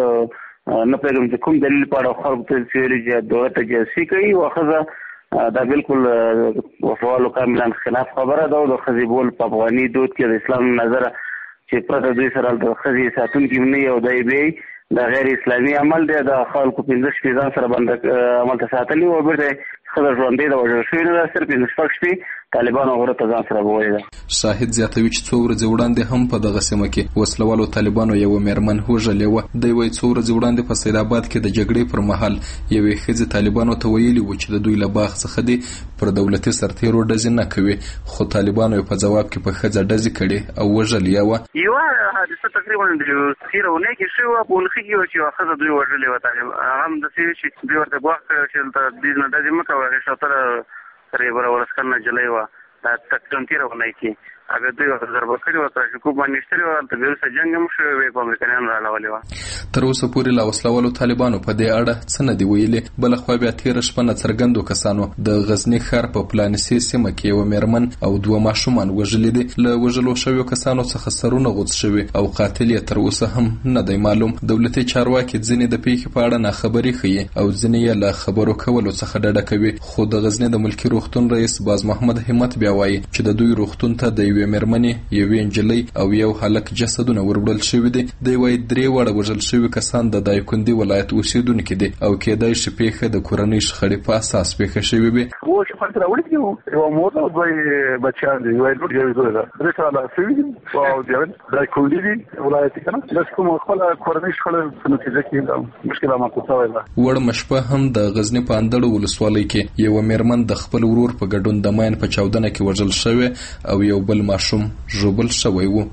د نه پوهېږم چې کوم دلیل په اړه خلکو ته چې ویلي چې دولت ته جاسوسي کوي یوه ښځه دا بالکل وسلوالو کاملا خلاف خبره ده او د ښځې بول په افغاني دود کې د اسلام نظره چې پرته دوی سره د ښځې ساتونکي نه یو دی بی د غیر اسلامي عمل دی. د خلکو پنځه شپې ځان سره بنده عمل ته ساتلي وو، بېرته ښځه ژوندۍ ده وژل شوې نه ده، صرف پنځه شپږ شپې طالبانو غره ته ځان سره بولې ده. شاهد زیاتوي چې څو ورځې وړاندې هم په دغه سیمه کې وسلوالو طالبانو یوه میرمن وژلې وه. دوی وایي څو ورځې وړاندې په سیدآباد کې د جګړې پر مهال یوې ښځې طالبانو ته ویلي وو چې د دوی له باغ څخه دي پر دولتي سرتیرو ډزې نه کوي، خو طالبانو یې په ځواب کې په ښځه ډزې کړې او وژلې وه. یوه حادثه تقریبا د تېره اونۍ کې شوې وه، په اونخي کې وه چې یوه ښځه دوی وژلې وه. هغه هم داسې وي چې دوی ورته ګواښ کړی چې دلته دوی نه ډزې مه کوه. هغې شاوتره ریبره ولسکن نجلۍ وه، دا تقریبا تېره اونۍ کې هغه دوی ورته ضربه کړې وه، کلاشینکوف باندې ایښتلې وه، هلته بیا وروسته جنګ هم شوی وی، په امریکایانو رااړولې وه. تر اوسه پورې له وسلوالو طالبانو په دې اړه څه نه دي ویلي. بلخوا بیا تېره شپه ناڅرګندو کسانو د غزني ښار په پلانسي سیمه کې یوه میرمن او دوه ماشومان وژلي دي. له وژلو شویو کسانو څخه سرونه غوڅ شوي او قاتل یې تر اوسه هم نه دی معلوم. دولتي چارواکي ځینې د پیښې په اړه ناخبري ښیي او ځینې یې له خبرو کولو څخه ډډه کوي. خو د غزني د ملکي روغتون رئیس باز محمد همت بیا وایي چې د دوی روغتون ته د یوې میرمنې یوې نجلۍ او یو هلک جسدونه وروړل شوي دي. دوی وایي درې واړه وژل شوي کسان د دایکنډي ولایت اوسیدونکي دي او کېدای شي پیښه د کورنۍ شخړې په اساس پیښه شوې وي. اوس چې فرق راوړي چې یوه مور او دوه بچیان دي، یوه لور یوه زوی ده، درې کاله شوي دي او دایکنډي دي ولایت کې نه داسې کومه خپله کورنۍ شخړه په نتیجه کې دا مشکل رامنځته شوی ده. وړمه شپه هم د غزني په اندړو ولسوالۍ کې یوه میرمن د خپل ورور په ګډون د ماین په چاودنه کې وژل شوې او یو بل ماشوم ژوبل شوی و.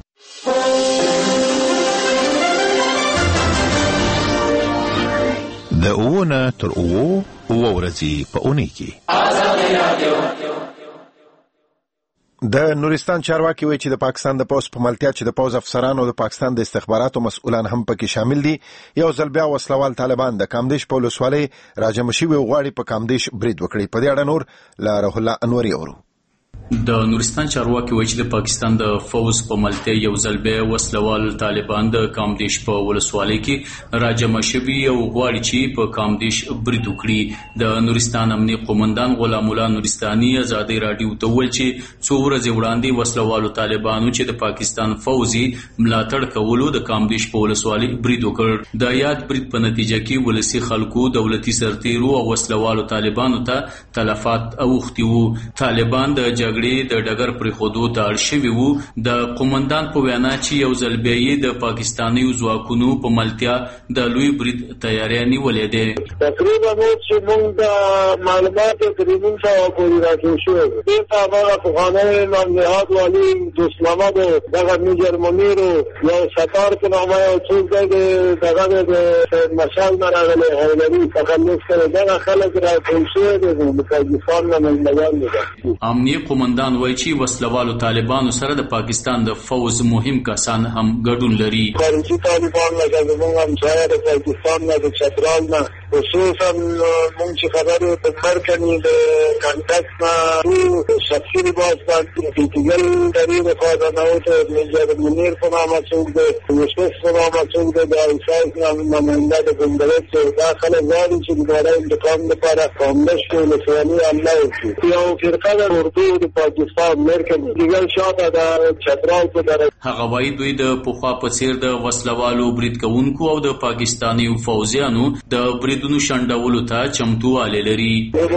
د اوونه تر اوو اوه ورځې په اونۍ کې د نورستان چارواکي وایي چې د پاکستان د پوځ په ملتیا چې د پوځ افسرانو د پاکستان د استخباراتو مسؤلان هم پکې شامل دي. یو ځل بیا وسلوال طالبان د کامدیش په ولسوالۍ راجم شوي غواړي په کامدیش برید وکړي. په دې اړه نور له روح الله انوري اورو. د نورستان چارواکي وایي چې د پاکستان د فوز په ملتیا یو ځل بیا وسلوال طالبان د کامدیش په ولسوالۍ کې راجمع شوي او غواړي چې په کامدیش برید وکړي. د نورستان امنیه قومندان غلام الله نورستاني ازادي راډیو ته وویل چې څو ورځې وړاندې وسلوالو طالبانو چې د پاکستان فوزي ملاتړ کولو د کامدیش په ولسوالۍ برید وکړ. د یاد برید په نتیجه کې ولسي خلکو دولتي سرتیرو او وسلوالو طالبانو ته تلفات اوښتي وو. طالبان د جګړې د ډګر پرې خودو ته اړ شوي وو. د قومندان په وینا چې یو ځل بیا یې د پاکستاني ځواکونو په ملتیا د لوی برید تیاری نیولې ده. تقریبا چې موږ د معلوماتو تقریبا سره پوری راځو شو د هغه افغاني نامزد والی دوست محمد دغه میجر منیر یو ستار په نامه او څوک د دغه د مشال مرغله هیلری تخلص کړي دغه خلک راځي شو د پاکستان نه مليان دي. امنیه قومندان وایي چې وسلوالو طالبانو سره د پاکستان د فوز مهم کسان هم ګډون لري. خارجي طالبان لکه زموږ همسایه د پاکستان نه د چترال نه خصوصا مونږ چې خبرې د مرکني د کانټاکټ نه شخصي لباس باندې فیټیګل دریو خوا د نوته میجر منیر په نامه څوک د یوسف په نامه څوک د ایسایس نماینده د ګوندلت داخله غواړي چې د انتقام لپاره کومش له سوالي الله وکړي یو فرقه د اردو د پاکستان مرکني دیګل شاته د چترال په درجه هغه وایي دوی د پوخا په څیر د وسلوالو برید کوونکو او د پاکستاني فوجیانو د بریدونو شنډولو ته چمتووالی لري.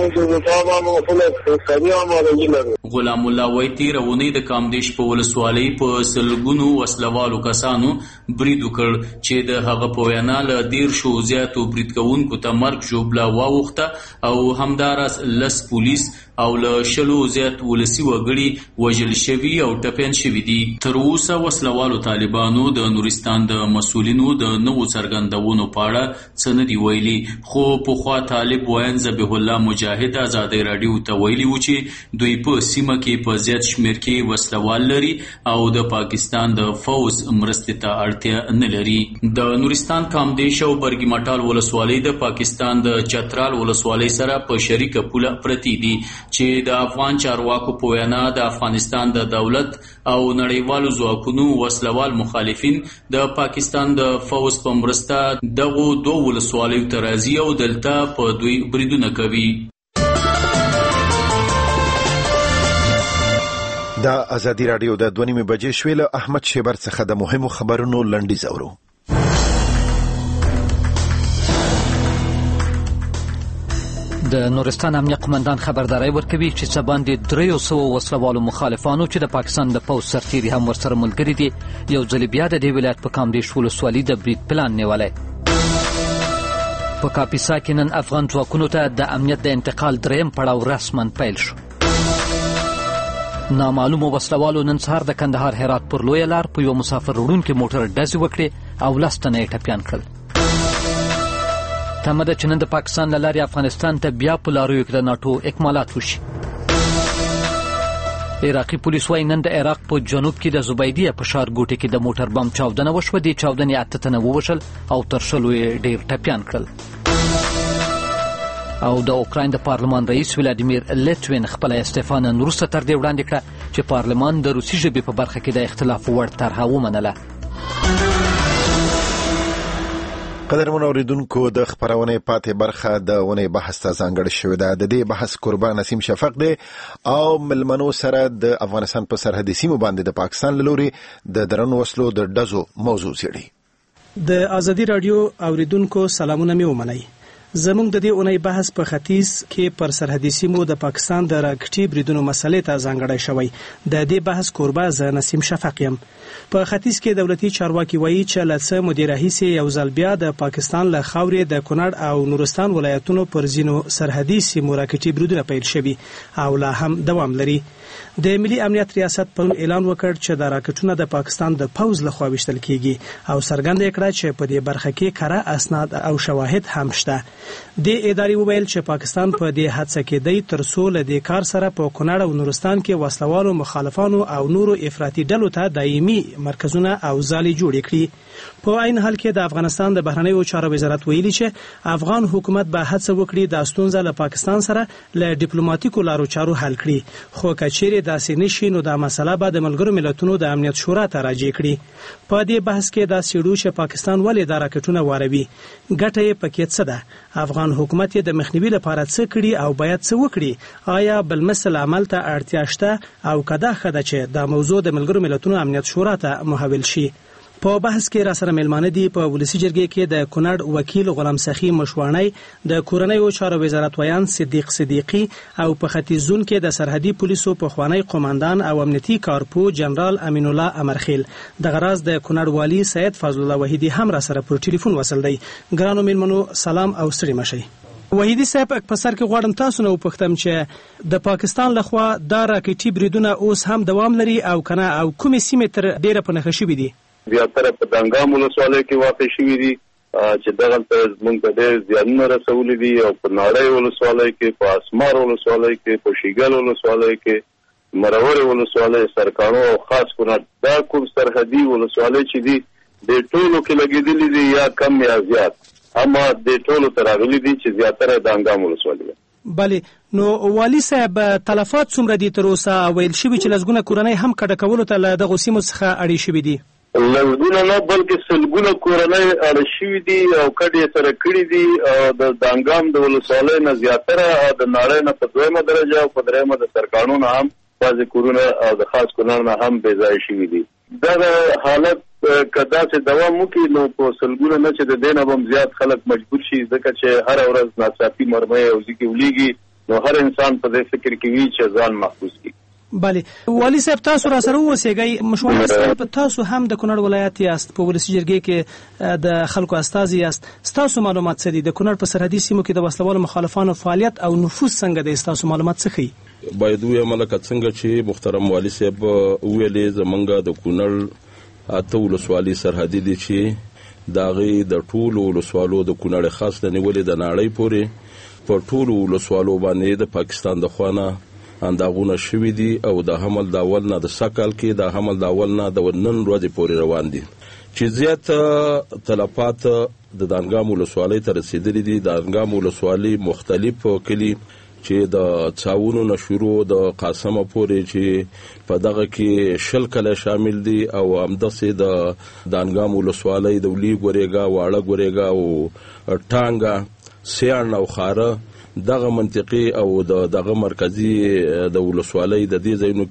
غلام الله وایي تېره اونۍ د کامدیش په ولسوالۍ په سلګونو وسلوالو کسانو برید وکړ چې د هغه په وینا له دېرشو زیاتو برید کوونکو ته مرګ ژوبله واوښته او همداراز لس پولیس او له شلو زیات ولسي وګړي وژل شوي او ټپیان شوي دي. تر اوسه وسلوالو طالبانو د نورستان د مسؤلینو د نوو څرګندونو په اړه څه نه دي ویلي، خو پخوا طالب وین ذبیح الله مجاهد ازادۍ راډیو ته ویلي و چې دوی په سیمه کې په زیات شمېر کې وسلوال لري او د پاکستان د فوز مرستې ته اړتیا نه لري. د نورستان کامدیش او برګي مټال ولسوالۍ د پاکستان د چترال ولسوالۍ سره په شریکه پوله پرتې دي چې د افغان چارواکو په وینا د افغانستان د دولت او نړیوالو ځواکونو وسلوال مخالفین د پاکستان د فوز په مرسته دغو دوه ولسوالیو ته راځي او دلته په دوی بریدونه کوي. د ازادي راډیو د دوه نیمې بجې شوې له احمد شیبر څخه د مهمو خبرونو لنډیز اورو. د نورستان امنیه قومندان خبرداری ورکوي چې څه باندې دریو سوو وسلوالو مخالفانو چې د پاکستان د پوځ سرتیري هم ورسره ملګري دي یو ځل بیا د دې ولایت په کامدیش ولسوالۍ د برید پلان نیولی. په کاپیسا کې نن افغان ځواکونو ته د امنیت د انتقال دریم پړاو رسما پیل شو. نامعلومو وسلوالو نن سهار د کندهار هرات پر لویه لار په یو مسافر وړونکي موټر ډزې وکړې او لس تنه یې ټپیان کړل. تمه ده چې نن د پاکستان له لارې افغانستان ته بیا په لاریو کې د ناټو اکمالات وشي. عراقي پولیس وايي نن د عراق په جنوب کې د زبیدیه په ښار ګوټي کې د موټر بم چاودنه وشوه. دې چاودنې اته تنه ووژل او تر شلو یې ډېر ټپیان کړل. او د اوکراین د پارلمان رئیس ولادیمیر لیټوین خپله استعفا نن وروسته تر دې وړاندې کړه چې پارلمان د روسي ژبې په برخه کې د اختلاف وړ طرحه ومنله. قدرمن اوریدونکو د خبرونې پاتې برخه د ونې بحث ته ځانګړې شوې ده. د دې بحث قربا نسیم شفق دی او ملمنو سره د افغانستان په سرحدي سیمو باندې د پاکستان له لورې د درنو وسلو د ډزو موضوع څېړي. د ازادي راډیو اوریدونکو سلامونه مې ومنئ. زموږ د دې اونۍ بحث په ختیځ کې پر سرحدي سیمو د پاکستان د راکټي بریدونو مسلې ته ځانګړی شوی. د دې بحث قربا زه نسیم شفق یم. په ختیځ کې دولتي چارواکي وایي چې له څه مودې راهیسې یو ځل بیا د پاکستان له خاورې د کونړ او نورستان ولایتونو پر ځینو سرحدي سیمو راکټي بریدونه پیل شوي او لا هم دوام لري. د ملي امنیت ریاست پرون اعلان وکړ چې د راکټونو د پاکستان د پوځ لخوا ویشتل کیږي او څرګنده کړه چې په دې برخه کې کره اسناد او شواهد هم شته. د ادارې وویل چې پاکستان په دې هڅه کې دی تر څو له دې کار سره په کونړ او نورستان کې وسلوالو مخالفانو او نورو افراطي ډلو ته دایمي مرکزونه او ځالې جوړې کړي. په عین حال کې د افغانستان د بهرنیو چارو وزارت ویلي چې افغان حکومت به هڅه وکړي د ستونزه له پاکستان سره له ډیپلوماټیکو لارو چارو حل کړي، خو کچېرې داسې نشي نو دا مسله به د ملګرو ملتونو د امنیت شورا ته راجع کړي. په دې بحث کې دا سیړو چې پاکستان ولې دا راکټونه واروي، ګټه یې پکې څه ده، افغان حکومت یې د مخنیوي لپاره څه کړي او باید څه وکړي، آیا بل مثل عمل ته اړتیا شته او کدا خده چې دا موضوع د ملګرو ملتونو امنیت شورا ته محول شي. په بحث کې را سره ملمانه دي په ولسی جرګې کې د کونړ وکیل غلام سخی مشوانی، د کورنیو چارو وزارت ویان صدیق صدیقی او په ختیځ زون کې د سرحدي پولیسو په خوانی قوماندان او امنیتي کارپو جنرال امین الله امرخیل. د غراز د کونړ والی سید فضل الله وحیدی هم را سره پر ټلیفون وصل دی. ګرانو ملمنو سلام او ستړي مشئ. وحیدی صاحب په سر کې غواړم تاسو نه وپوښتم چې د پاکستان لخوا دا راکټي بریدونه اوس هم دوام لري او کنه او کومې سیمې تر ډیره په نښه شوي دي؟ زیاتره په دنګام ولسوالۍ کې واقع شوي دي چې دغلته موږ ته ډېر زیانونه رسولي دي او په ناړۍ ولسوالۍ کې، په اسمار ولسوالۍ کې، په شیګل ولسوالۍ کې، مرورې ولسوالۍ، سرکاڼو او خاص کونړ، دا کوم سرحدي ولسوالۍ چې دي د ټولو کې لګېدلي دي یا کم یا زیات. اما د ټولو تراغلي دي چې زیاتره د انګام ولسوالۍ ده. بله، نو والی صاحب تلفات څومره دي تر اوسه؟ ویل شوي چې لسګونه کورنۍ هم کډه کولو ته له دغو سیمو څخه اړې شوي دي. لسګونه نه بلکې سلګونه کورنۍ اړ شوي دي او کډې سره کړي دي او د انګام د ولسوالۍ نه زیاتره او د نړۍ نه په دویمه درجه او په درېیمه د سرکانو نه هم بعضې کورونه او د خاص کورنۍ نه هم بې ځایه شوي دي. دغه حالت که داسې دوام وکړي نو په سلګونه نه چې د دې نه به هم زیات خلک مجبور شي، ځکه چې هره ورځ ناڅاپي مرمۍ او ځیږې ولیږي نو هر انسان په دې فکر کې وي چې ځان محفوظ کړي. بله، والي صاحب تاسو را سره اوسېږئ. مشوالي صاحب تاسو هم د کونړ ولایت یاست، په ولسي جرګې کې د خلکو استازي یاست. ستاسو معلومات څه دي؟ د کونړ په سرحدي سیمو کې د وسلوالو مخالفانو فعالیت او نفوذ څنګه دی؟ ستاسو معلومات څه ښیي؟ باید ووایم لکه څنګه چې محترم والي صاحب وویلې، زمونږ د کونړ اته ولسوالۍ سرحدي دي چې د هغې د ټولو ولسوالو د کونړ خاص د نیولې د نړۍ پورې په ټولو ولسوالو باندې د پاکستان د خوا نه انداغونه شوي دي او د حمل د اول نه د سږ کال کې د حمل د اول نه د نن ورځې پورې روان دي، چې زیات تلفات د دانګام ولسوالۍ ته رسېدلي دي. د دانګام ولسوالۍ مختلف کلي چې د څاونو نه شروع د قاسمه پورې چې په دغه کې شل کله شامل دي او همداسې د دانګام ولسوالۍ د ولی ګورېګا، واړه ګورېګا او ټانګه، سیاڼ او خاره دغه منطقي او دغه مرکزي د ولسوالۍ د دې ځایونو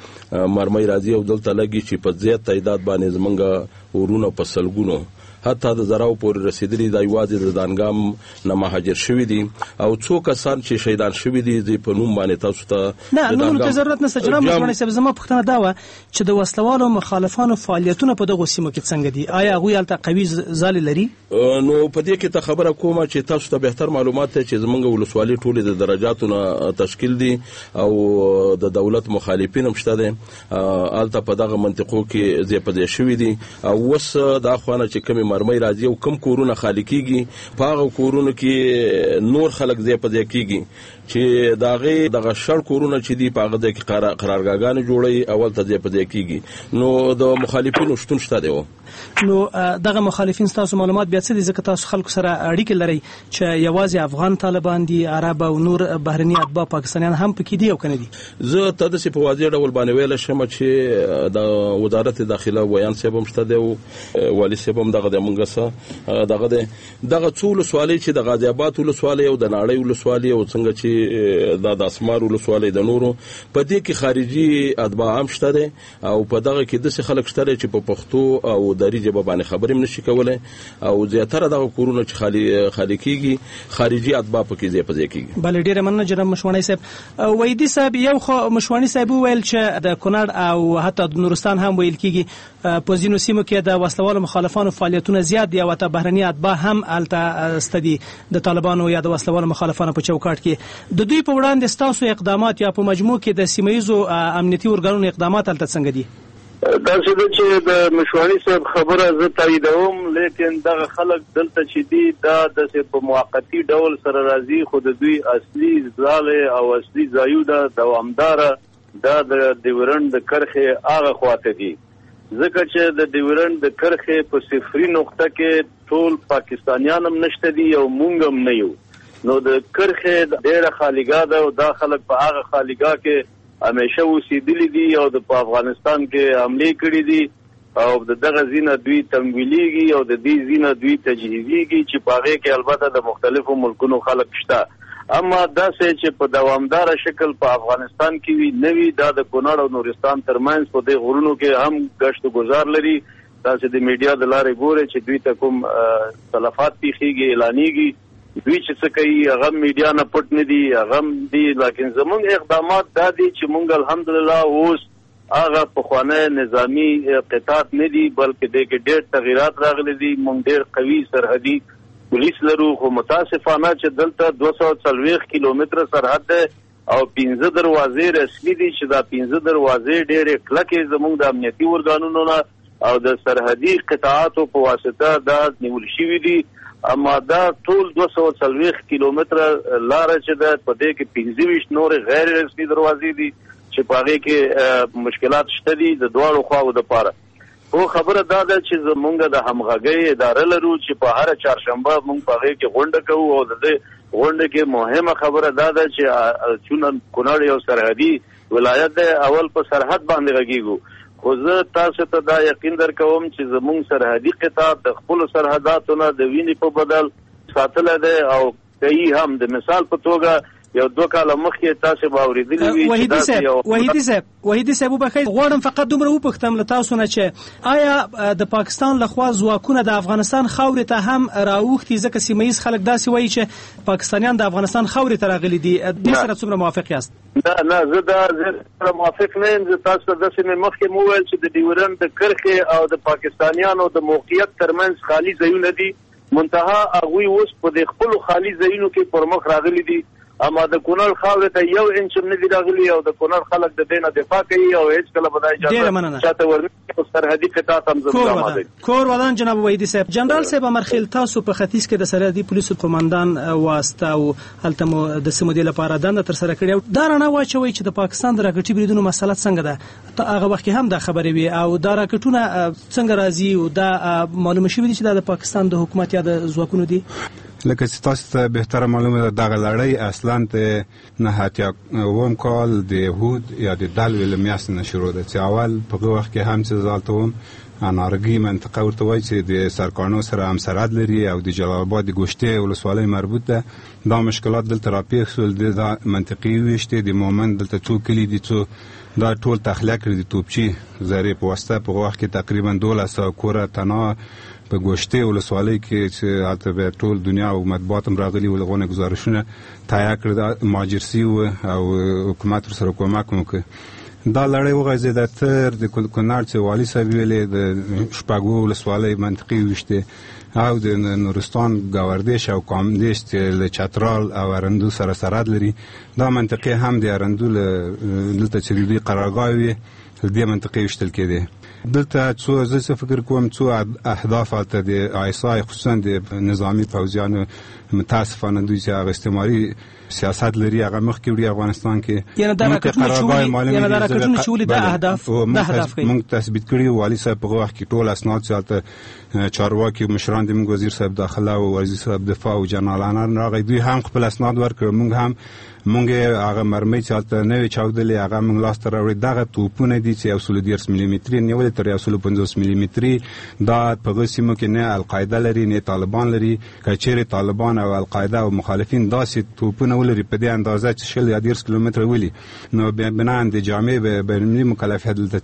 کې مرمۍ راځي او دلته لګي چې په زیات تعداد باندې زمونږ ورونه په سلګونو حتی د زراو پورې رسیدلي دا یوازې د دانګام نه مهاجر شوي دي او څو کسان چې شهیدان شوي دي زه په نوم باندې تاسو ته نه نومونو ته ضرورت نشته. جناب مشوالي صاحب، زما پوښتنه دا وه چې د وسلوالو مخالفانو فعالیتونه په دغو سیمو کې څنګه دي؟ آیا هغوی هلته قوي ځالې لري؟ نو په دې کې ته خبره کومه چې تاسو ته بهتر معلومات دی چې زمونږ ولسوالۍ ټولې د درجاتو نه تشکیل دي او د دولت مخالفین هم شته دي. هلته په دغه منطقو کې ځای په ځای شوي دي او اوس دا خوانه چې کومې مرمۍ راځي او کم کورونه خالی کیږي، په هغه کورونو کې نور خلک ځای په ځای کیږي چې د هغې دغه شړ کورونه چې دي په هغه ځای کې قرارګاهګانې جوړوي، اول ته ځای په ځای کیږي. نو د مخالفینو شتون شته دی. نو دغه مخالفین ستاسو معلومات بیا څه دي؟ ځکه تاسو خلکو سره اړیکې لرئ چې یوازې افغان طالبان دي، عرب او نور بهرني اتباع پاکستانیان هم پکې دي او که نه دي؟ زه ته داسې په واضح ډول باندې ویلی شم چې د وزارت داخله ویان صاحب هم شته دی او والي صاحب هم دغه دی مونږ څه دغه دی. دغه څو ولسوالۍ چې د غازي آباد ولسوالۍ او د ناړۍ ولسوالۍ او څنګه چې دا د اسمار ولسوالۍ د نورو په دې کې خارجي اتباع هم شته دی او په دغه کې داسې خلک شته دی چې په پښتو او دري ژبه باندې خبرې هم نشي کولی او زیاتره دغه کورونه چې خالي خالي کیږي خارجي اتباع پکې ځای په ځای کیږي. بله، ډېره مننه جناب مشواني صاحب. ویدي صاحب، یو خو مشواني صاحب وویل چې د کونړ او حتی د نورستان هم ویل کیږي په ځینو سیمو کې د وسلوالو مخالفانو فعالیتونه زیات دي او حتی بهرني اتباع هم هلته سته دي د طالبانو یا د وسلوالو مخالفانو په چوکاټ کې. د دوی په وړاندې ستاسو اقدامات یا په مجموع کې د سیمه ییزو امنیتي ارګانونو اقدامات هلته څنګه دي؟ داسې ده چې د مشواني صاحب خبره زه تاییدوم، لیکن دغه خلک دلته چې دي دا داسې په موقتي ډول سره راځي، خو د دوی اصلي ځالې او اصلي ځایونه دوامداره دا د ډیورنډ د کرښې هغه خواته دي، ځکه چې د ډیورنډ د کرښې په صفري نقطه کې ټول پاکستانیان هم نشته دي او مونږ هم نه یو. نو د کرښې ډېره خالیګاه ده او دا خلک په هغه خالیګاه کې همیشه اوسېدلي دي او د په افغانستان کې حملې کړي دي او د دغه ځینه دوی تمویلیږي او د دې ځینه دوی تجهیزیږي چې په هغې کې البته د مختلفو ملکونو خلک شته. اما داسې چې په دوامداره شکل په افغانستان کې وي نه وي، دا د کونړ او نورستان ترمنځ په دې غرونو کې هم ګشت و ګذار لري. تاسې د میډیا د لارې ګورئ چې دوی ته کوم تلفات پیښیږي، اعلانیږي، دوی چې څه کوي هغه میډیا نه پټ نه دي، هغه دي. لیکن زمونږ اقدامات دا دي چې مونږ الحمدلله اوس هغه پخوانی نظامي قطعات نه دي بلکې دې کې ډېر تغیرات راغلي دي. مونږ ډېر قوي سرحدي پولیس لرو، خو متاسفانه چې دلته دوه سوه څلوېښت کیلومتره سرحد دی او پنځه دروازې رسمي دي چې دا پنځه دروازې ډېرې کلکې زمونږ د امنیتي ارګانونو نه او د سرحدي قطعاتو په واسطه دا نیول شوي دي. اما دا ټول دوه سوه څلوېښت کیلومتره لاره چې ده په دې کې پنځه ویشت نورې غیر رسمي دروازې دي چې په هغې کې مشکلات شته دي د دواړو خواو دپاره. خو خبره دا ده چې زمونږ د همغږۍ اداره لرو چې په هر چهارشنبه مونږ په هغې کې غونډه کوو او د دې غونډه کې مهمه خبره دا ده چې چون کونړ یو سرحدي ولایت دی، اول په سرحد باندې غږیږو، خو زه تاسو ته دا یقین درکوم چې زمونږ سرحدي قطاع د خپلو سرحداتو نه د وینې په بدل ساتلی دی او کوي هم. د مثال په توګه یو دوه کاله مخکې تاسو به اورېدلي وي وحیدي صاحب وحیدي صاحب وحیدي صاحب وبخښئ، غواړم فقط دومره وپوښتم له تاسو نه چې آیا د پاکستان لخوا ځواکونه د افغانستان خاورې ته هم راوښتي؟ ځکه سیمه ییز خلک داسې وایي چې پاکستانیان د افغانستان خاورې ته راغلي دي. دې سره څومره موافق یاست؟ نه نه زه دا زه موافق نه یم. زه تاسو ته داسې مې مخکې مو وویل چې د ډیورنډ د کرښې او د پاکستانیانو د موقعیت ترمنځ خالي ځایونه دي، منتها هغوی اوس په د خپلو خالي ځایونو کې پر مخ راغلي دي، اما د کونړ خاورې ته یو انچ هم نه دي راغلي او د کونړ خلک د دې نه دفاع کوي او هېڅ کله به دا اجازه چاته ورنکړي او سرحدي قطاع ته هم زموږ آماده دي. کور ودان جناب وحیدي صاحب. جنرال صاحب امرخیل، تاسو په ختیځ کې د سرحدي پولیسو قومندان واسطه او هلته مو د سمودې لپاره دنده ترسره کړې، دا رڼا واچوئ چې د پاکستان د راکټي بریدونو مسله څنګه ده؟ هغه وخت کې هم دا خبرې وي او دا راکټونه څنګه راځي او دا معلومه شوي دي چې دا د پاکستان د حکومت یا د ځواکونو دي؟ لکه چې تاسو ته بهتره معلومه ده دغه لړۍ اصلا ته نه اتیا اوم کال د یهود یا د دالوی له میاشتې نه شروع ده، چې اول په هغه وخت کې هم چې زالته وم انارګي منطقه ورته وایي چې د سرکانو سره هم سرحد لري او د جلال آباد د ګوشتې ولسوالۍ مربوط ده. دا مشکلات دلته راپېښ شول، د منطقې ویشتې د مومند دلته څو کلي دي څو دا ټول تخلیه کړي د توپچي زرې په واسطه. په هغه وخت کې تقریبا دولس سوه کوره تنها په ګوشتې ولسوالۍ کې چې هلته به ټول دنیا او مطبوعات هم راغلي ول، هغونه ګزارشونه تایه کړي مهاجر سوي او حکومت ورسره کومک هم وکړي. دا لړۍ وغځېده تر د کونړ چې والي صاحب ویلې د شپږو ولسوالۍ منطقې ویشتې او د نورستان ګاوردیش او کامدیش چې له چترال او ارندو سره سرحد لري. دا منطقې هم د ارندو دلته چې د دوی قرارګاه وي دې منطقې ویشتل کېدې. دلته څو زه څه فکر کوم څو اهداف هلته د آیسای خصوصا د نظامي پوځیانو متاسفانه دوی چې هغه استعماري سیاست لري هغه مخکې وړي افغانستان کې، یعنې دا راکټونه چې ولي یعنې دا راکټونه چې ولي دا اهداف دا هدف کوي. موږ تثبیت کړي والي صاحب په هغه وخت کې ټول اسناد چې هلته چارواکي مشران د موږ وزیر صاحب داخله او وزیر صاحب دفاع او جنرالان راغی، دوی هم خپل اسناد ورکړل. موږ هم مونږ هغه مرمۍ چې هلته نوې چاودلې هغه موږ لاسته راوړې. دغه توپونه دي چې یو سل دېرش ملي متري نیولې تر یو سل پنځوس ملي متري. دا په هغه سیمو کې نه القاعده لري نه طالبان لري. که چیرې طالبان او القاعده او مخالفین داسې توپونه ولري په دې اندازه چې شل یا دېرش کیلومتره ولي، نو بنا د جامع بینالمللي مکلفیت دلته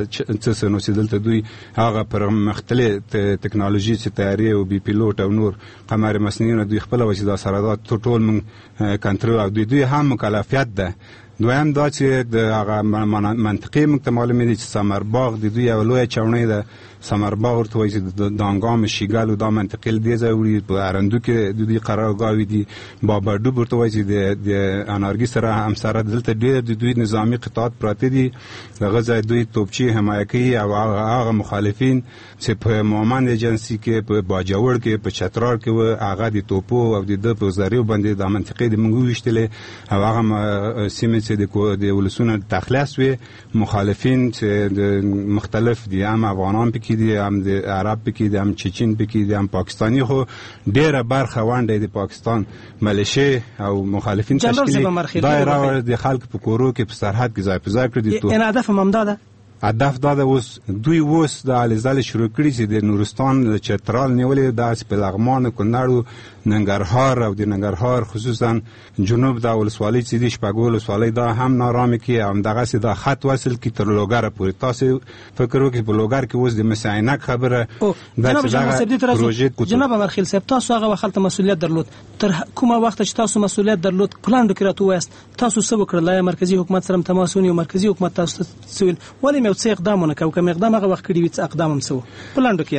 څه څه نو چې دلته دوی هغه پر مختلف تکنالوژي چې طیارې او بي پیلوټ او نور قمر مصنوعي دوی خپله وه چې دا سرحدات ټول موږ کنټرول او دوی دوی هم مکلفیت ده. دویم دا چې د هغه منطقې موږ ته معلومې دي چې سمرباغ د دوی یوه لویه چوڼۍ ده. سمرباغ ورته وایي چې د دانګام شیګل او دا منطقې له دې ځای وړي. په ارندو کې د دوی قرارګاوې دي. باباډوب ورته وایي چې د انارګي سره همسره دلته ډېر د دوی نظامي قطعات پراته دي. دغه ځای دوی توپچي حمایه کوي او هغه مخالفین چې په مومند ایجنسي کې په باجوړ کې په چترال کې وه هغه د توپو او د ده په زریو باندې دا منطقې د موږ وویشتلې او هغه سیمې چې د ولسونه تخلیه سوې مخالفین چې د مختلف دي، هم افغانان پکې دي، هم د عرب پکې دي، هم چچین پکې دي، هم پاکستاني، خو ډېره برخه ونډه د پاکستان ملیشې او مخالفین تشکیلي. دا یې راوړل د خلکو په کورو کې په سرحد کې ځای په ځای کړي. یعنې هدف هم همدا ده؟ هدف دا ده اوس دوی اوس د هلې ځلې شروع کړي چې د نورستان له چترال نیولې داسې په لغمان کونړ ننګرهار او د ننګرهار خصوصا جنوب دا ولسوالۍ چې دي شپږ ولسوالۍ دا هم نارامې کړي او همدغسې دا خط وصل کړي تر لوګره پورې. تاسو فکر وکړئ په لوګر کې اوس د مس عینک خبره دا چې دغه پروژې. جناب امرخیل صاحب، تاسو هغه وخت هلته مسؤلیت درلود، تر کومه وخته چې تاسو مسؤلیت درلود پلانډو کې راته ووایاست تاسو څه وکړل؟ آیا مرکزي حکومت سره تماس ونیو؟ مرکزي حکومت تاسو ته څه ویل؟ ولې مې یو څه اقدام ونه کړ؟ که مې اقدام هغه وخت کړي وي څه اقدام هم څه و پلانډو کې؟ البته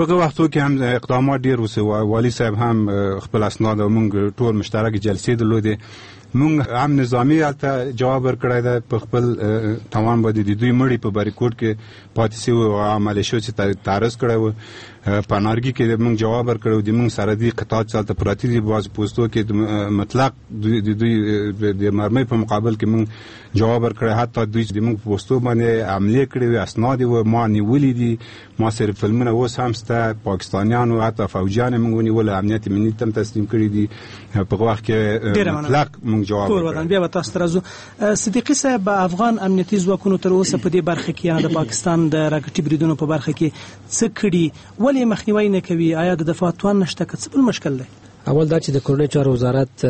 په هغه وختو کې هم اقدامات ډیر وسو. والي صاحب هم خپل اسناد او موږ ټول مشترک جلسې درلودې. موږ هم نظامی ته جواب ورکړی دی په خپل توان باندې د دوی مړي په باریکوټ کې پاتې شوي او عملي شو چې تعرض کړی و. په نارګي کې موږ جواب ورکړو د موږ سرحدي قطعات چلته پراته دي بعض پوسټو کې مطلق د دوی د مرمۍ په مقابل کې موږ جواب ورکړی. حتی دوی د موږ پوسټو باندې حملې کړې وي، اسناد و ما نیولې دي. ما سره فلمونه اوس هم شته، پاکستانیانو حتی فوجیان موږ ونیول، امنیت ملي ته تسلیم کړي دي. په وخت کې مطلق موږ جواب ورکړو. بیا به تاسو ترازو صدیقي صاحب افغان امنیتي ځواکونو تر اوسه په دې برخه کې یا د پاکستان د راکټي بریدونو په برخه کې څه کړي، ولې مخنیوي نه کوي؟ آیا د دفاع توان نشته که څه بل مشکل دی؟ اول دا چې د کورنۍ چارو وزارت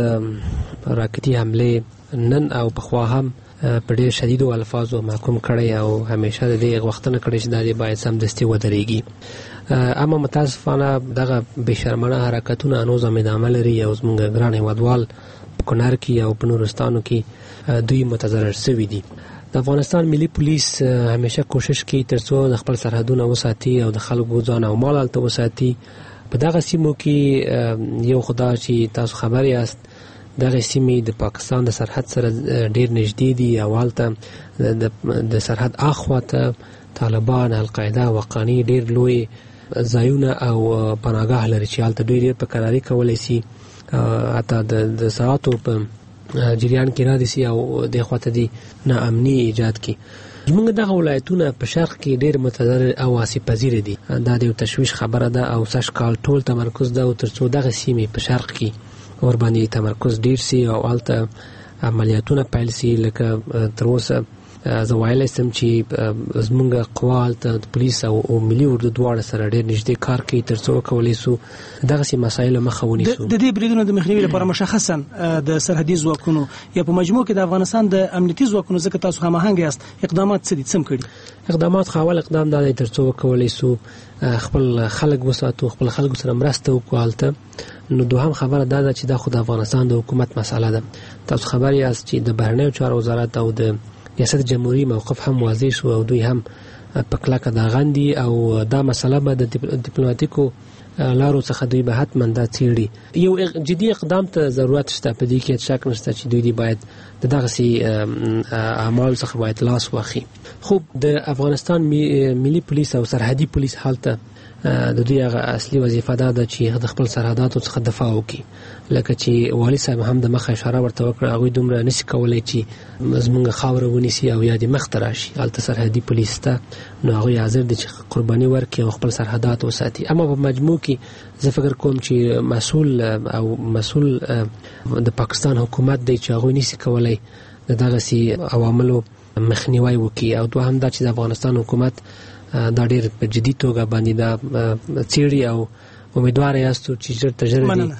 راکټي حمله نن او پخوا هم په ډېر شدیدو الفاظو محکوم کړی او همیشه د دې غوښتنه کړې چې دا باید سمدستي ودرېږي. اما متاسفانه دغه بېشرمانه حرکتونه هنوز هم ادامه لري او زموږ ګران هېوادوال په کنړ کې او په نورستانو کې دوی متضرر شوي دي. د افغانستان ملي پولیس همیشه کوشش کوي ترڅو د خپل سرحدونه وساتي او د خلکو ځان او مال هلته وساتي. په دغه سیمو کې یو خدا چې تاسو خبر یاست دغه سیمې د پاکستان د سرحد سره ډیر نږدې دي او هلته د سرحد اخوا ته طالبان، القاعده، وقانی ډیر لوی ځایونه او پناهګاه لري چې هلته دوی ډیر په کراري کولی شي حتی د ساعتو په جریان کې را دي سي او د خواته دي ناامني ایجاد کی. زمونږ دغه ولایتونه په شرق کې ډیر متضرر او آسیب پذیر دي. دا د تشویش خبره ده او سږ کال ټول تمرکز ده او ترڅو دغه سیمې په شرق کې ور باندې تمرکز ډیر سي او هلته عملیاتونه پیل سي. لکه تر اوسه زه ویلی سم چې زمونږ قوا هلته د پولیس او ملي اردو دواړه سره ډېر نږدې کار کوي ترڅو وکولی سو دغسې مسایلو مخه ونیسو. د دې بریدونو د مخنیوي لپاره مشخصا د سرحدي ځواکونو یا په مجموع کې د افغانستان د امنیتي ځواکونو ځکه تاسو هماهنګ یاست اقدامات څه دي، څه کړي؟ اقدامات خو اول اقدام دا دی ترڅو وکولی سو خپل خلک وساتو، خپل خلکو سره مرسته وکړو هلته. نو دوهم خبره دا ده چې دا خو د افغانستان د حکومت مسله ده. تاسو خبر یاست چې د بهرنیو چارو وزارت او د ریاست جمهوریت موقف هم واضح شو او دوی هم په کلکه دا غندي او دا مسله به د ډیپلوماټیکو لارو څخه دوی به حتما دا څیړي. یو جدي اقدام ته ضرورت شته، په دې کې شک نشته چې دوی دی باید د دغسې اعمالو څخه باید لاس واخلي. خو د افغانستان ملي پولیس او سرحدي پولیس حالته د دوی هغه اصلي وظیفه دا ده چې د خپل سرحداتو څخه دفاع وکړي. لکه چې والي صاحب هم د مخه اشاره ورته وکړه، هغوی دومره نشي کولی چې زموږ خاوره ونیسي او یا د مخ ته راشي. هلته سرحدي پولیس ته نو هغوی حاضر دي چې قرباني ورکړي او خپل سرحدات وساتي. اما په مجموع کې زه فکر کوم چې مسؤل او مسؤل د پاکستان حکومت دی چې هغوی نشي کولی د دغسې عواملو مخنیوی وکړي. او دوهم دا چې د افغانستان حکومت دا ډېر په جدي توګه باندې دا څیړي او امیدواره یاستو چې ژر تر ژره دي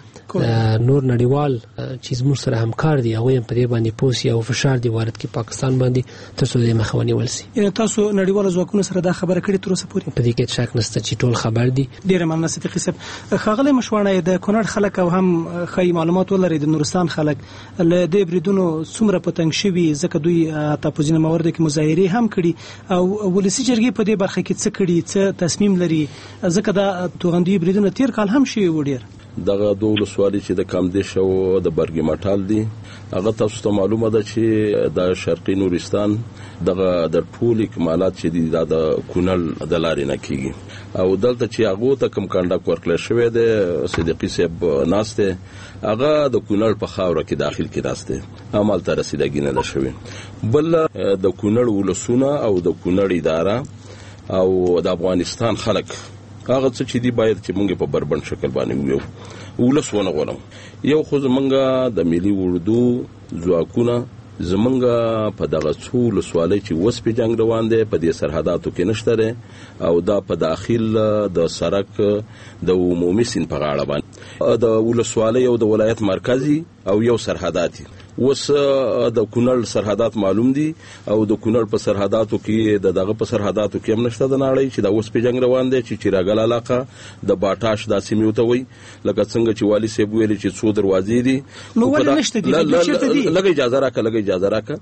نور نړیوال چې زموږ سره همکار دي هغوی هم په دې باندې پوه سي او فشار دي وارد کړي پاکستان باندې تر څو د مخه ونیول سي. یعنې تاسو نړیوالو ځواکونو سره دا خبره کړې تر اوسه پورې؟ په دې کې شک نشته چې ټول خبر دي. ډېره مننه صدیقي صاحب. ښاغلی مشواڼه، د کونړ خلک او هم ښایي معلومات ولري د نورستان خلک له دې بریدونو څومره په تنګ شوي، ځکه دوی حتی په ځینو مواردو کې مظاهرې هم کړي او ولسي جرګې په دې برخه کې څه کړي، څه تصمیم لري؟ ځکه دا توغندي بریدونه تیر کال هم شوي و. ډېر دغه دوه ولسوالۍ چې د کامدیش او د برګي مټال دي هغه تاسو ته معلومه ده چې د شرقي نورستان دغه د ټول اکمالات چې دي دا د کونړ د لارې نه کیږي او دلته چې هغه ته کم کانډاک ورکړل شوی دی صدیقي صاحب ناشته هغه د کونړ په خاوره کې داخل کې راسته عمل ته رسیدګی نه ده شوی. بل د کونړ ولسونه او د کونړ اداره او د افغانستان خلک هغه څه چې دی باید چې مونږ په بربند شکل باندې ویو ولسونه غواړم. یو خو زمونږ د ملي اردو ځواکونه زمونږ په دغه څو ولسوالۍ چې وس په جنگ روان دي په دې سرحداتو کې نشته ده او دا په داخل د سرک د عمومي سین په غاړه باندې د ولسوالۍ او د ولایت مرکزی او یو سرحداتي وس د کونړ سرحدات معلوم دي او د کونړ په سرحداتو کې د دغه په سرحداتو کې هم نشته د نړۍ چې د اوس په جنگ روان دي چې چیراګل علاقه د باټاش د سیمې ته وي لکه څنګه چې والي صاحب ویلي چې څو دروازې دي نو ولې نشته دي؟ لږ اجازه راکړه لږ اجازه راکړه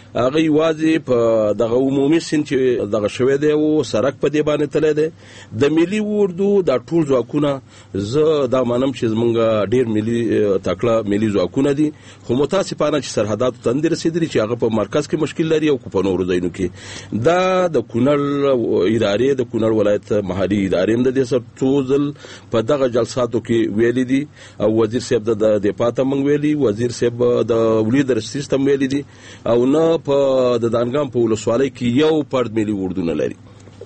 هغه یوازې په دغه عمومي سین چې دغه شوی دی او سرک په دی باندې تللی دی د ملي اردو دا ټول ځواکونه زه دا مانم چې زمونږ ډیر ملي تکړه ملي ځواکونه دي خو متاسفانه چې سرحداتو ته نه رسېدلي چې هغه په مرکز کې مشکل لري او په نورو ځایونو کې دا د کونړ ادارې د کونړ ولایت محلي ادارې هم د دې سره څو ځل په دغه جلساتو کې ویلي دي او وزیر صاحب د دفاع ته موږ ویلي وزیر صاحب د ولیدر سیستم ویلي دي او نه په د دانګام په ولسوالۍ کې یو فرد ملي اردو نه لري.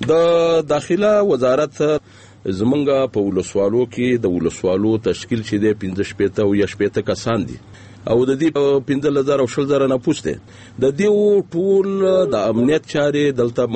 د داخله وزارت زمونږ په ولسوالو کې د ولسوالو تشکیل چې دی پنځه شپېته او یا شپېته کسان دي او د دې پنځه هزار او شل زره نفوس دی. د دې ټول د امنیت چارې دلته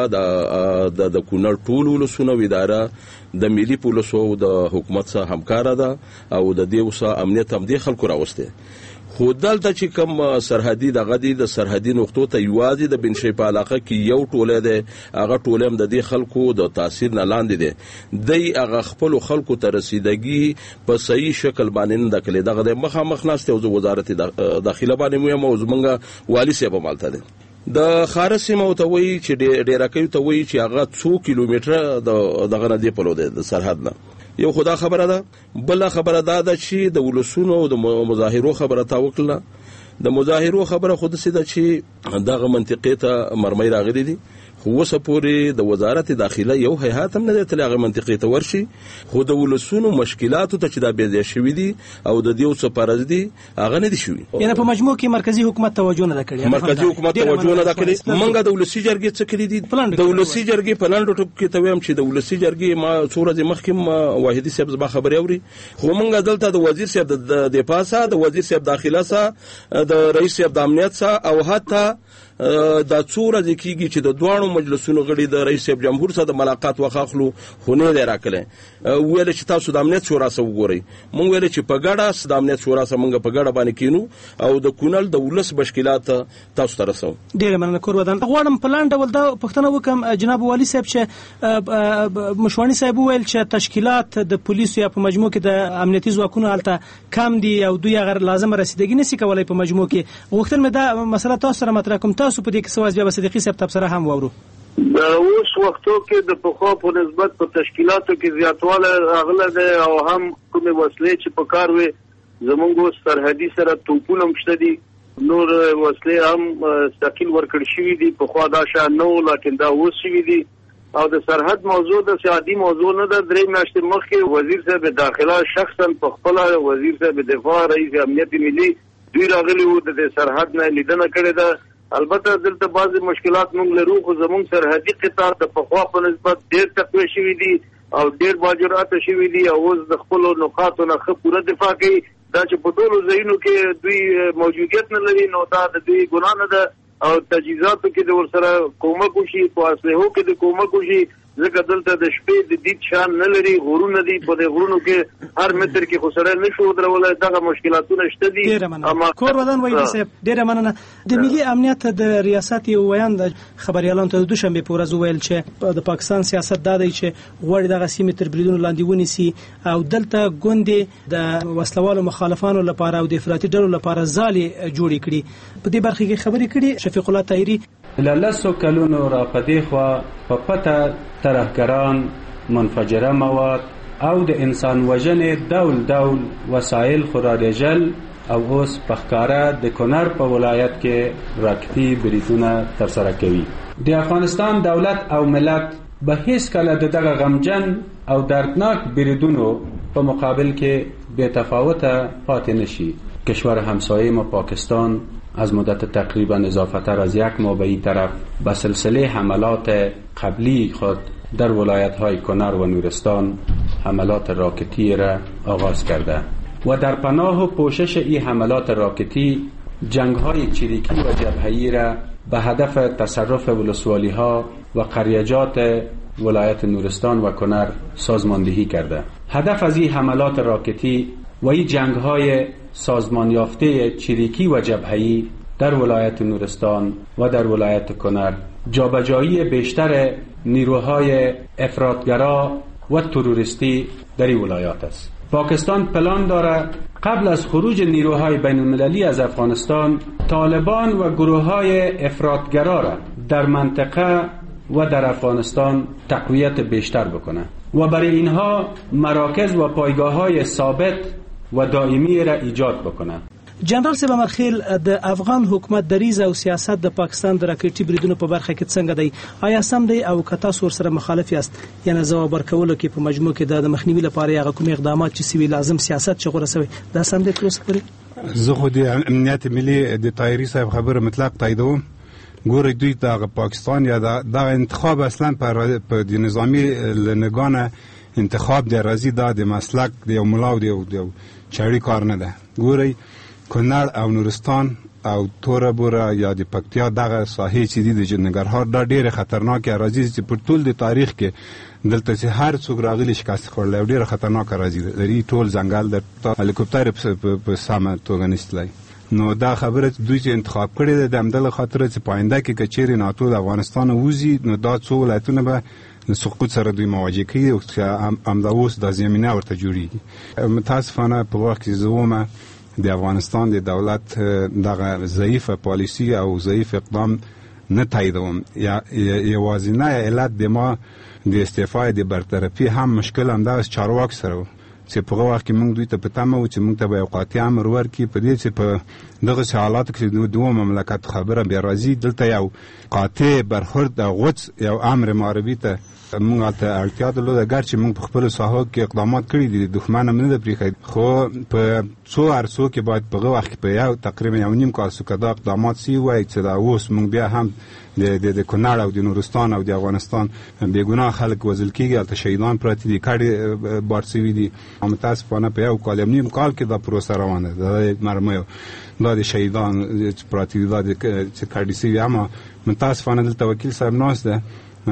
موږ د د کونړ ټول ولسونه اداره د ملي پولیسو او د حکومت سره همکاره ده او د دې وسه امنیت هم د خلکو راوسته. خو دلته چې کوم سرحدي دغه دي د سرحدي نقطو ته یوازې د بنشي په علاقه کې یو ټوله ده هغه ټوله هم د دې خلکو د تاثیر نه لاندې ده دی هغه خپل خلکو ته رسیدګي په صحیح شکل باندې نه دکلي دغه د مخامخ ناشته او وزارت داخله باندې مو موضوعمنګه والی سیبه مالته ده د خارسي موتوي چې ډیره کوي ته وی چې هغه څو کیلومتره دغه نه دی په لور ده سرحد نه یو خدا خبره ده بل خبره ده چې د ولسونو او د مظاهرو خبره تا وکړه د مظاهرو خبره خود سي ده چې دغه منطقې ته مرمۍ راغلي دي خو وسه پورې د وزارت داخله یو هيئت هم نه تل هغه منطقې ته ورشي خو د ولسونو مشکلاتو ته چې دا بيځ شوی دي او د دیو څه پرز دي هغه نه دي شوی. یعنی په مجموع کې مرکزی حکومت توجه نه کړی مرکزی حکومت توجه نه کړی منګه د ولسی جرګې څخه کړی دي د ولسی جرګې په لاندې ټکو کې ته ویم چې د ولسی جرګې ما څوره مخکې واحدی صاحب زما خبري اوري خو منګه دلته د وزیر صاحب د دفاع سره د وزیر صاحب داخله سره د رئیس صاحب د امنیت سره او حتی دا څوره د کیږي چې د دوانو مجلسونو غړي د رئیس جمهور سره د ملاقات وخاخلو خونه دی راکله ویل چې تاسو د امنیت شورا سره وګورئ مونږ ویل چې په ګډه د امنیت شورا سره مونږ په ګډه باندې کینو او د کونل د ولس مشکلات تاسو ته رسو. ډیر مننه کور ودان غواړم په لاندې ول دا پښتنه وکم جناب والی صاحب چې مشوانی صاحب ویل چې تشکیلات د پولیسو یا په مجموع کې د امنیتي ځواکونو هلته کم دي او دوی غیر لازم رسیدګي نشي کولای په مجموع کې وختل مې دا مسله تاسو سره مطرح کوم تاسو په دې کې سواز بیا صدیقي صاحب تبصره هم وورو. د اوس وختو کې د پخوا په نسبت په تشکیلاتو کې زیاتواله راغله ده او هم کومه وسلې چې په کار وي زمونږ سرحدي سره توپونه مشته دي نور وسلې هم تشکیل ورکړ شوې دي په خوا دا شان نو لکه دا اوس شوې دي او د سرحد موضوع د سیادي موضوع نه ده. درې میاشتې مخکې وزیر صاحب داخله شخصا په خپل وزیر صاحب دفاع رئیس امنیت ملي دوی راغلي وو د سرحد نه لیدنه کړې ده. البته دلته بعضی مشکلات موږ لرو خو زموږ سرحدي قطاع د پخوا په نسبت ډېر تقوی شوي دي او ډېر باجرات شوي دي او اوس د خپلو نقاطو نه ښه پوره دفاع کوي دا چې په ټولو ځایونو کې دوی موجودیت نه لري نو دا د دوی ګناه نه ده او تجهیزاتو کې د ورسره کومک وشي په اسلحو کې د کومک وشي ځکه دلته د شپې د دید شان نه لري غرونه دي په دې غرونو کې هر متر کې خو سره نشو درولای دغه مشکلاتونه شته دي. اما کور ودان وایي صاحب ډیره مننه. د ملي امنیت د ریاست یو ویان د خبريالانو ته د دوشنبه په ورځ ویل چې د پاکستان سیاست دا دی چې غوړي دغه سیمه تر بریدونو لاندې ونیسي او دلته ګوندې د وسلوالو مخالفانو لپاره او د افراطي ډلو لپاره ځالي جوړې کړي. په دې برخه کې خبرې کړي شفیق الله طاهری لاسو کلونو را پدې خوا په پته طرفګران منفجره مواد او د انسان وژنې ډول ډول وسایل خورارېجل او اوس په ښکاره د کونړ په ولایت کې راکټي بریدونه ترسره کوي. د افغانستان دولت او ملت به هیڅ کله دغه غمجن او دردناک بریدونو په مقابل کې بې تفاوته پاتې نشي. کشور همسایه ما پاکستان از مدت تقریبا اضافه‌تر از یک ماه به این طرف به سلسله حملات قبلی خود در ولایت‌های کنر و نورستان حملات راکتی را آغاز کرده و در پناه و پوشش این حملات راکتی جنگ‌های چریکی و جبهه‌ای را به هدف تصرف ولسوالی‌ها و قریجات ولایت نورستان و کنر سازماندهی کرده. هدف از این حملات راکتی و این جنگ‌های سازمان یافته چریکی و جبهه‌ای در ولایت نورستان و در ولایت کنر جابجایی بیشتر نیروهای افراطگرا و تروریستی در این ولایات است. پاکستان پلان دارد قبل از خروج نیروهای بین المللی از افغانستان طالبان و گروه‌های افراطگرا را در منطقه و در افغانستان تقویت بیشتر بکنه و برای اینها مراکز و پایگاه‌های ثابت و دائمی را ایجاد بکنه. جنرال صاحب مرخیل، د افغان حکومت دریځ او سیاست د پاکستان د راکټي بریدونو په برخه کې څنګه دی؟ آیا سم دی او که تاسو ورسره مخالف یاست؟ یعنی ځواب ورکولو کې په مجموع کې د مخنیوي لپاره هغه کوم اقدامات چې سوي لازم سیاست چې غوړه سوي دا سم دی تر اوسه پورې؟ زه خو د امنیت ملي د طاهري صاحب خبره مطلق تاییدوم. ګورې دوی د پاکستان یا د انتخاب اصلا په د نظامی لنګانه انتخاب د راځي د مسلک د یو ملاو دی چاري کار نه ده. ګورې کونړ او نورستان او توره بوره یا د پکتیا دغه ساحې چې دي د ننګرهار دا ډېره خطرناکه راځي چې په ټول د تاریخ کې دلته چې هر څوک راغلی شکست خوړلی او ډېره خطرناکه راځي لري. ټول ځنګل د هلیکوپټر په سمه توګه نشتلی. نو دا خبره دوی چې انتخاب کړې ده د همدغه خاطره چې په آینده کې که چیرې ناتو د افغانستان ووځي نو دا څو ولایتونه به د سقوط سره دوی مواجه کوي او همدا اوس دا زمینه ورته جوړېږي. متاسفانه په وخت کې زه ومه د افغانستان د دولت دغه ضعیفه پالیسی او ضعیف اقدام نه تاییدوم. یوازینی علت د ما د استعفا د برطرفي هم مشکل همدغه چارواک سره و چې په هغه وخت کې موږ دوی ته په تمه و چې موږ ته به یو قاطع امر ورکړي په دې چې په دغسې حالاتو کې د دوه مملکت خبره بیا راځي. دلته یو قاطع برخورد او غوڅ یو امر معربي ته موږ ته اړتیا درلوده. ګرچې موږ په خپلو ساحو کې اقدامات کړي دي، دښمن هم نه ده پرېښی، خو په څو عرصو کې باید په هغه وخت کې په یو تقریبا یو نیم کال څو که دا اقدامات سوي وای چې دا اوس موږ بیا هم د کونړ او د نورستان او د افغانستان بېګناه خلک وژل کېږي، هلته شهیدان پراته دي، کډې بار سوي دي. متاسفانه په یو کال یو نیم کال کې دا پروسه روانه ده د مرمیو دا د شهیدان پراته دي، دا چې کډې سوي. اما متاسفانه دلته وکیل صاحب ناست ده،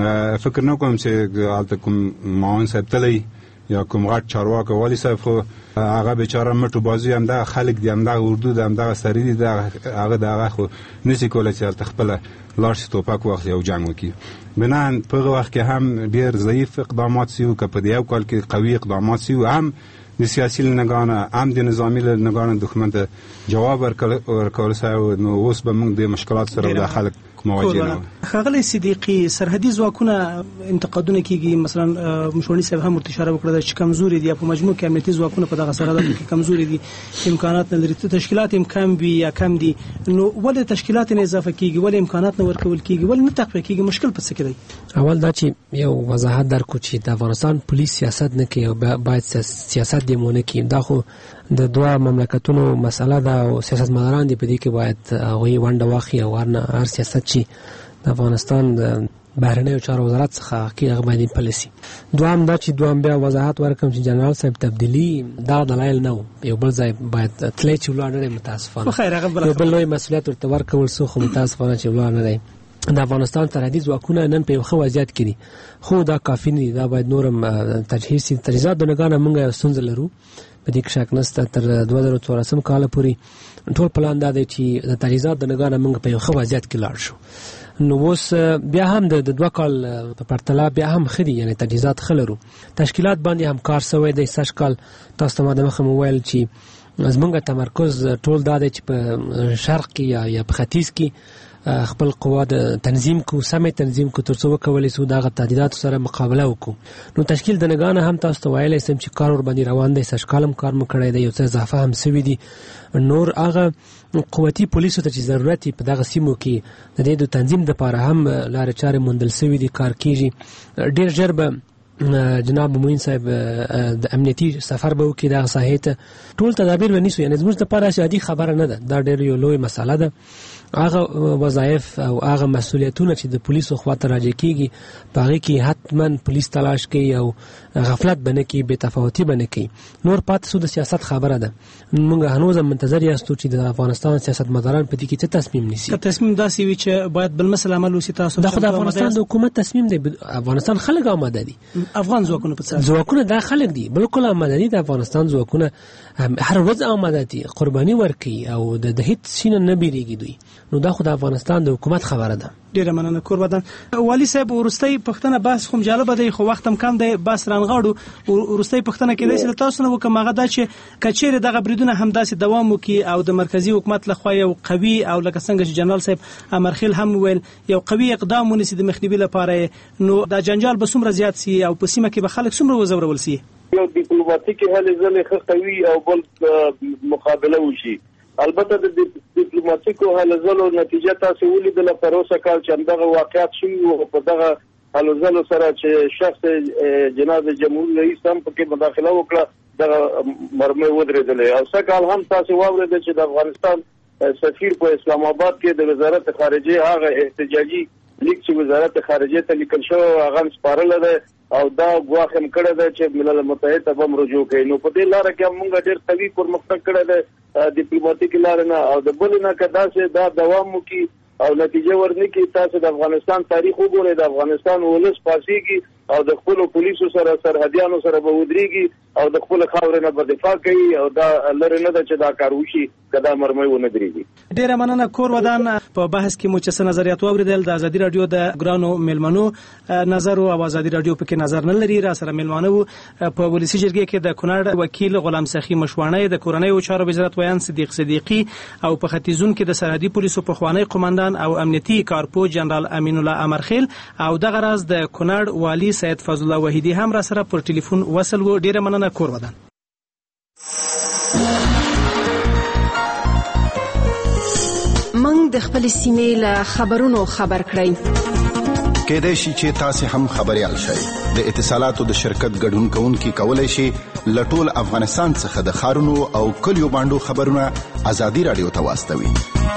فکر نه کوم چې هلته کوم معاون صاحب تلی یا کوم غټ چارواکی والي صاحب خو هغه بیچاره مټو بازي همدغه خلک دي، همدغه اردو ده، همدغه سري دي، هغه د هغه خو نشي کولی چې هلته خپله لاړ شي توپک واخلي او جنګ وکړي. بنان په هغه وخت کې هم ډېر ضعیف اقدامات سوي و، که په د یو کال کې قوي اقدامات سوي هم د سیاسي لنګانه هم د نظامي لنګانه دښمن ته جواب ورکول سوی. نو اوس به موږ د مشکلات سره د خلک مواجه نه. ښاغلی صدیقي، سرحدي ځواکونه انتقادونه کیږي، مثلا مشوڼي صاحب هم ورته اشاره وکړه چې کمزوري دي، په مجموع کې امنیتي ځواکونه په دغه سرحداتو کې کمزوري دي، امکانات نه لري، تشکیلات هم کم وي یا کم دي. نو ولې تشکیلات نه اضافه کیږي، ولې امکانات نه ورکول کیږي، ولې نه تقویه کیږي؟ مشکل په څه کې دی؟ اول دا چې یو وضاحت درکو چې د افغانستان پولیس سیاست نه کوي او باید سیاست دې مونه کوي. دا خو د دوه مملکتونو مسله ده او سیاستمداران دي په دې کې باید هغوی ونډه واخلي او هر سیاست چې د افغانستان د بهرنیو چارو وزارت څخه کوي هغه باید پلی سي. دوهم دا چې دوهم بیا وضاحت ورکړم چې جنرال صاحب تبدیلي دا دلایل نه و، یو بل ځای باید تللی چې ولاړ نه دی. متاسفانه یو بل لوی مسؤلیت ورته ورکول سو، خو متاسفانه چې ولاړ نه دی. د افغانستان سرحدي ځواکونه نن په یو ښه وضعیت کې دي، خو دا کافي نه دي، دا باید نورم تجهیز سي. تجهیزات د نګانه موږ یو ستونزه لرو، په دې کې شک نشته. تر دوه زره څوارلسم کاله پورې ټول پلان دا دی چې د تجهیزات د نګانه موږ په یو ښه وضعیت کې لاړ شو. نو اوس بیا هم د دوه کال په پرتله بیا هم ښه دي، یعنې تجهیزات ښه لرو، تشکیلات باندې هم کار سوی دی. سږ کال تاسو ته ما د مخه مو ویل چې زموږ تمرکز ټول دا دی چې په شرق کې یا په ختیځ کې خپل قوا د تنظیم کو، سمې تنظیم کو، تر څو وکولی سو دغه تهدیداتو سره مقابله وکړو. نو تشکیل د نګانه هم تاسو ته ویلی سم چې کار ور باندې روان دی، سږ کال هم کار مو کړی دی، یو څه اضافه هم سوي دي. نور هغه قوتي پولیسو ته چې ضرورت په دغه سیمو کې د دې د تنظیم دپاره هم لارې چارې موندل سوي دي، کار کیږي. ډېر ژر به جناب معین صاحب د امنیتي سفر به وکړي دغه ساحې ته، ټول تدابیر به نیسو. یعنې زموږ دپاره عادي خبره نه ده، دا ډېر یو لوی مسله ده. هغه وظایف او هغه مسؤلیتونه چې د پولیسو خواته راجع کیږي په هغې کې حتما پولیس تلاش کوي او غفلت به نه کوي، بېتفاوتي به نه کوي. نور پاتې سو د سیاست خبره ده. موږ هنوز هم منتظر یاستو چې د افغانستان سیاستمداران په دې کې څه تصمیم نیسي. که تصمیم داسې وي چې باید بالمثل عمل وسي، تاسو دا خو د افغانستان د حکومت تصمیم دی. افغانستان خلک آماده دي، افغان ځواکونه په څه ځواکونه دا خلک دي، بالکل آماده دي. د افغانستان ځواکونه هر ورځ آماده دي، قرباني ورکوي او د هیڅ شي نه نه بیریږي دوی. نو دا خو د افغانستان د حکومت خبره ده. ډیره مننه کورودان. والي صاحب ورستۍ پښتنه بحث خو جالب دی خو وخت هم کم دی بس رانغاړو. ورستۍ پښتنه کې د تاسو نو کوم هغه د چې کچېره دغه بریدونه همداسې دوام وکي او د مرکزی حکومت لخوا یو قوي او لکه څنګه چې جنرال صاحب امرخیل هم ویل یو قوي اقدام ونیسي د مخنیوي لپاره نو دا جنجال به څومره زیات سي او په سیمه کې به خلک څومره وزورول سي؟ یو ډیپلوماټیکي هلې ځلې ښه قوي او بل مقابله وشي. البته د ډیپلوماټیکو هلې ځلو نتیجه تاسو ولیدله په روسه کال چې همدغه واقعیت شوي وو په دغه هلې ځلو سره چې شخص جناب جمهور رئیس هم پکې مداخله وکړه دغه مرمۍ ودرېدلې او څه کال هم تاسو واورېده چې د افغانستان سفیر په اسلام آباد کې د وزارت خارجه هغه احتجاجي لیک چې وزارت خارجه ته لیکل شو هغه سپارل ده او دا غواخ هم کړه ده چې ملل متحد ته هم رجوع کوي. نو په دې لار کې موږ ډېر قوي پرمختګ کړی ده ډیپلوماټیک لار نه او د بل نه کدا چې دا دوام وکي او نتیجه ورنکي. تاسو د افغانستان تاریخ وګورئ د افغانستان ولس پاسيږي او د خپل پولیسو سره سرحدیانو سره به ودرېږي او د خپل خاورې نه به دفاع کوي او دا لره نه ده چې دا کار وشي کدا مرمۍ ونه درېږي. ډیره مننه کورودان. په بحث کې مو چې نظریات واوریدل د ازادي رادیو د ګرانو ملمنو نظر او ازادي رادیو پکې نظر نه لري. را سره ملمانو په ولسی جرګې کې د کونړ وکیل غلام سخی مشوانه د کورنۍ چارو وزارت ویان صدیق صدیقی او په ختیځون کې د سرحدي پولیسو په خوانی قومندان او امنیتي کارپو جنرال امین الله امرخیل او دغه راز د کونړ والی سید فضل الله وحیدی هم را سره پر ټلیفون وصل و. ډیره مننه کورودان. موږ د خپل سیمې له خبرونو خبر کړئ. کېدای شي چې تاسو هم خبريال شئ. د اتصالاتو د شرکت ګډون کوونکي کولای شي لټول افغانستان څخه د خارونو او کلیو باندې خبرونه ازادي رادیو ته واستوي.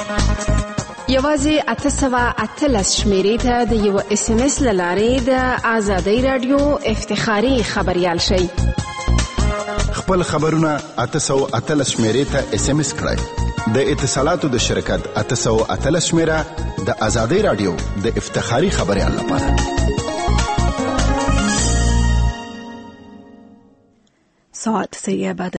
یوازې اته سوه اتلس شمیرې ته د یو اس ام اس لارې د ازادي رادیو افتخاري خبريال شئ. خپل خبرونه اته سوه اتلس شمیرې ته اس ام اس کړئ. د اتصالاتو د شرکت اته سوه اتلس شمیره د ازادي رادیو د افتخاري خبريال لپاره. ساعت سیه بعد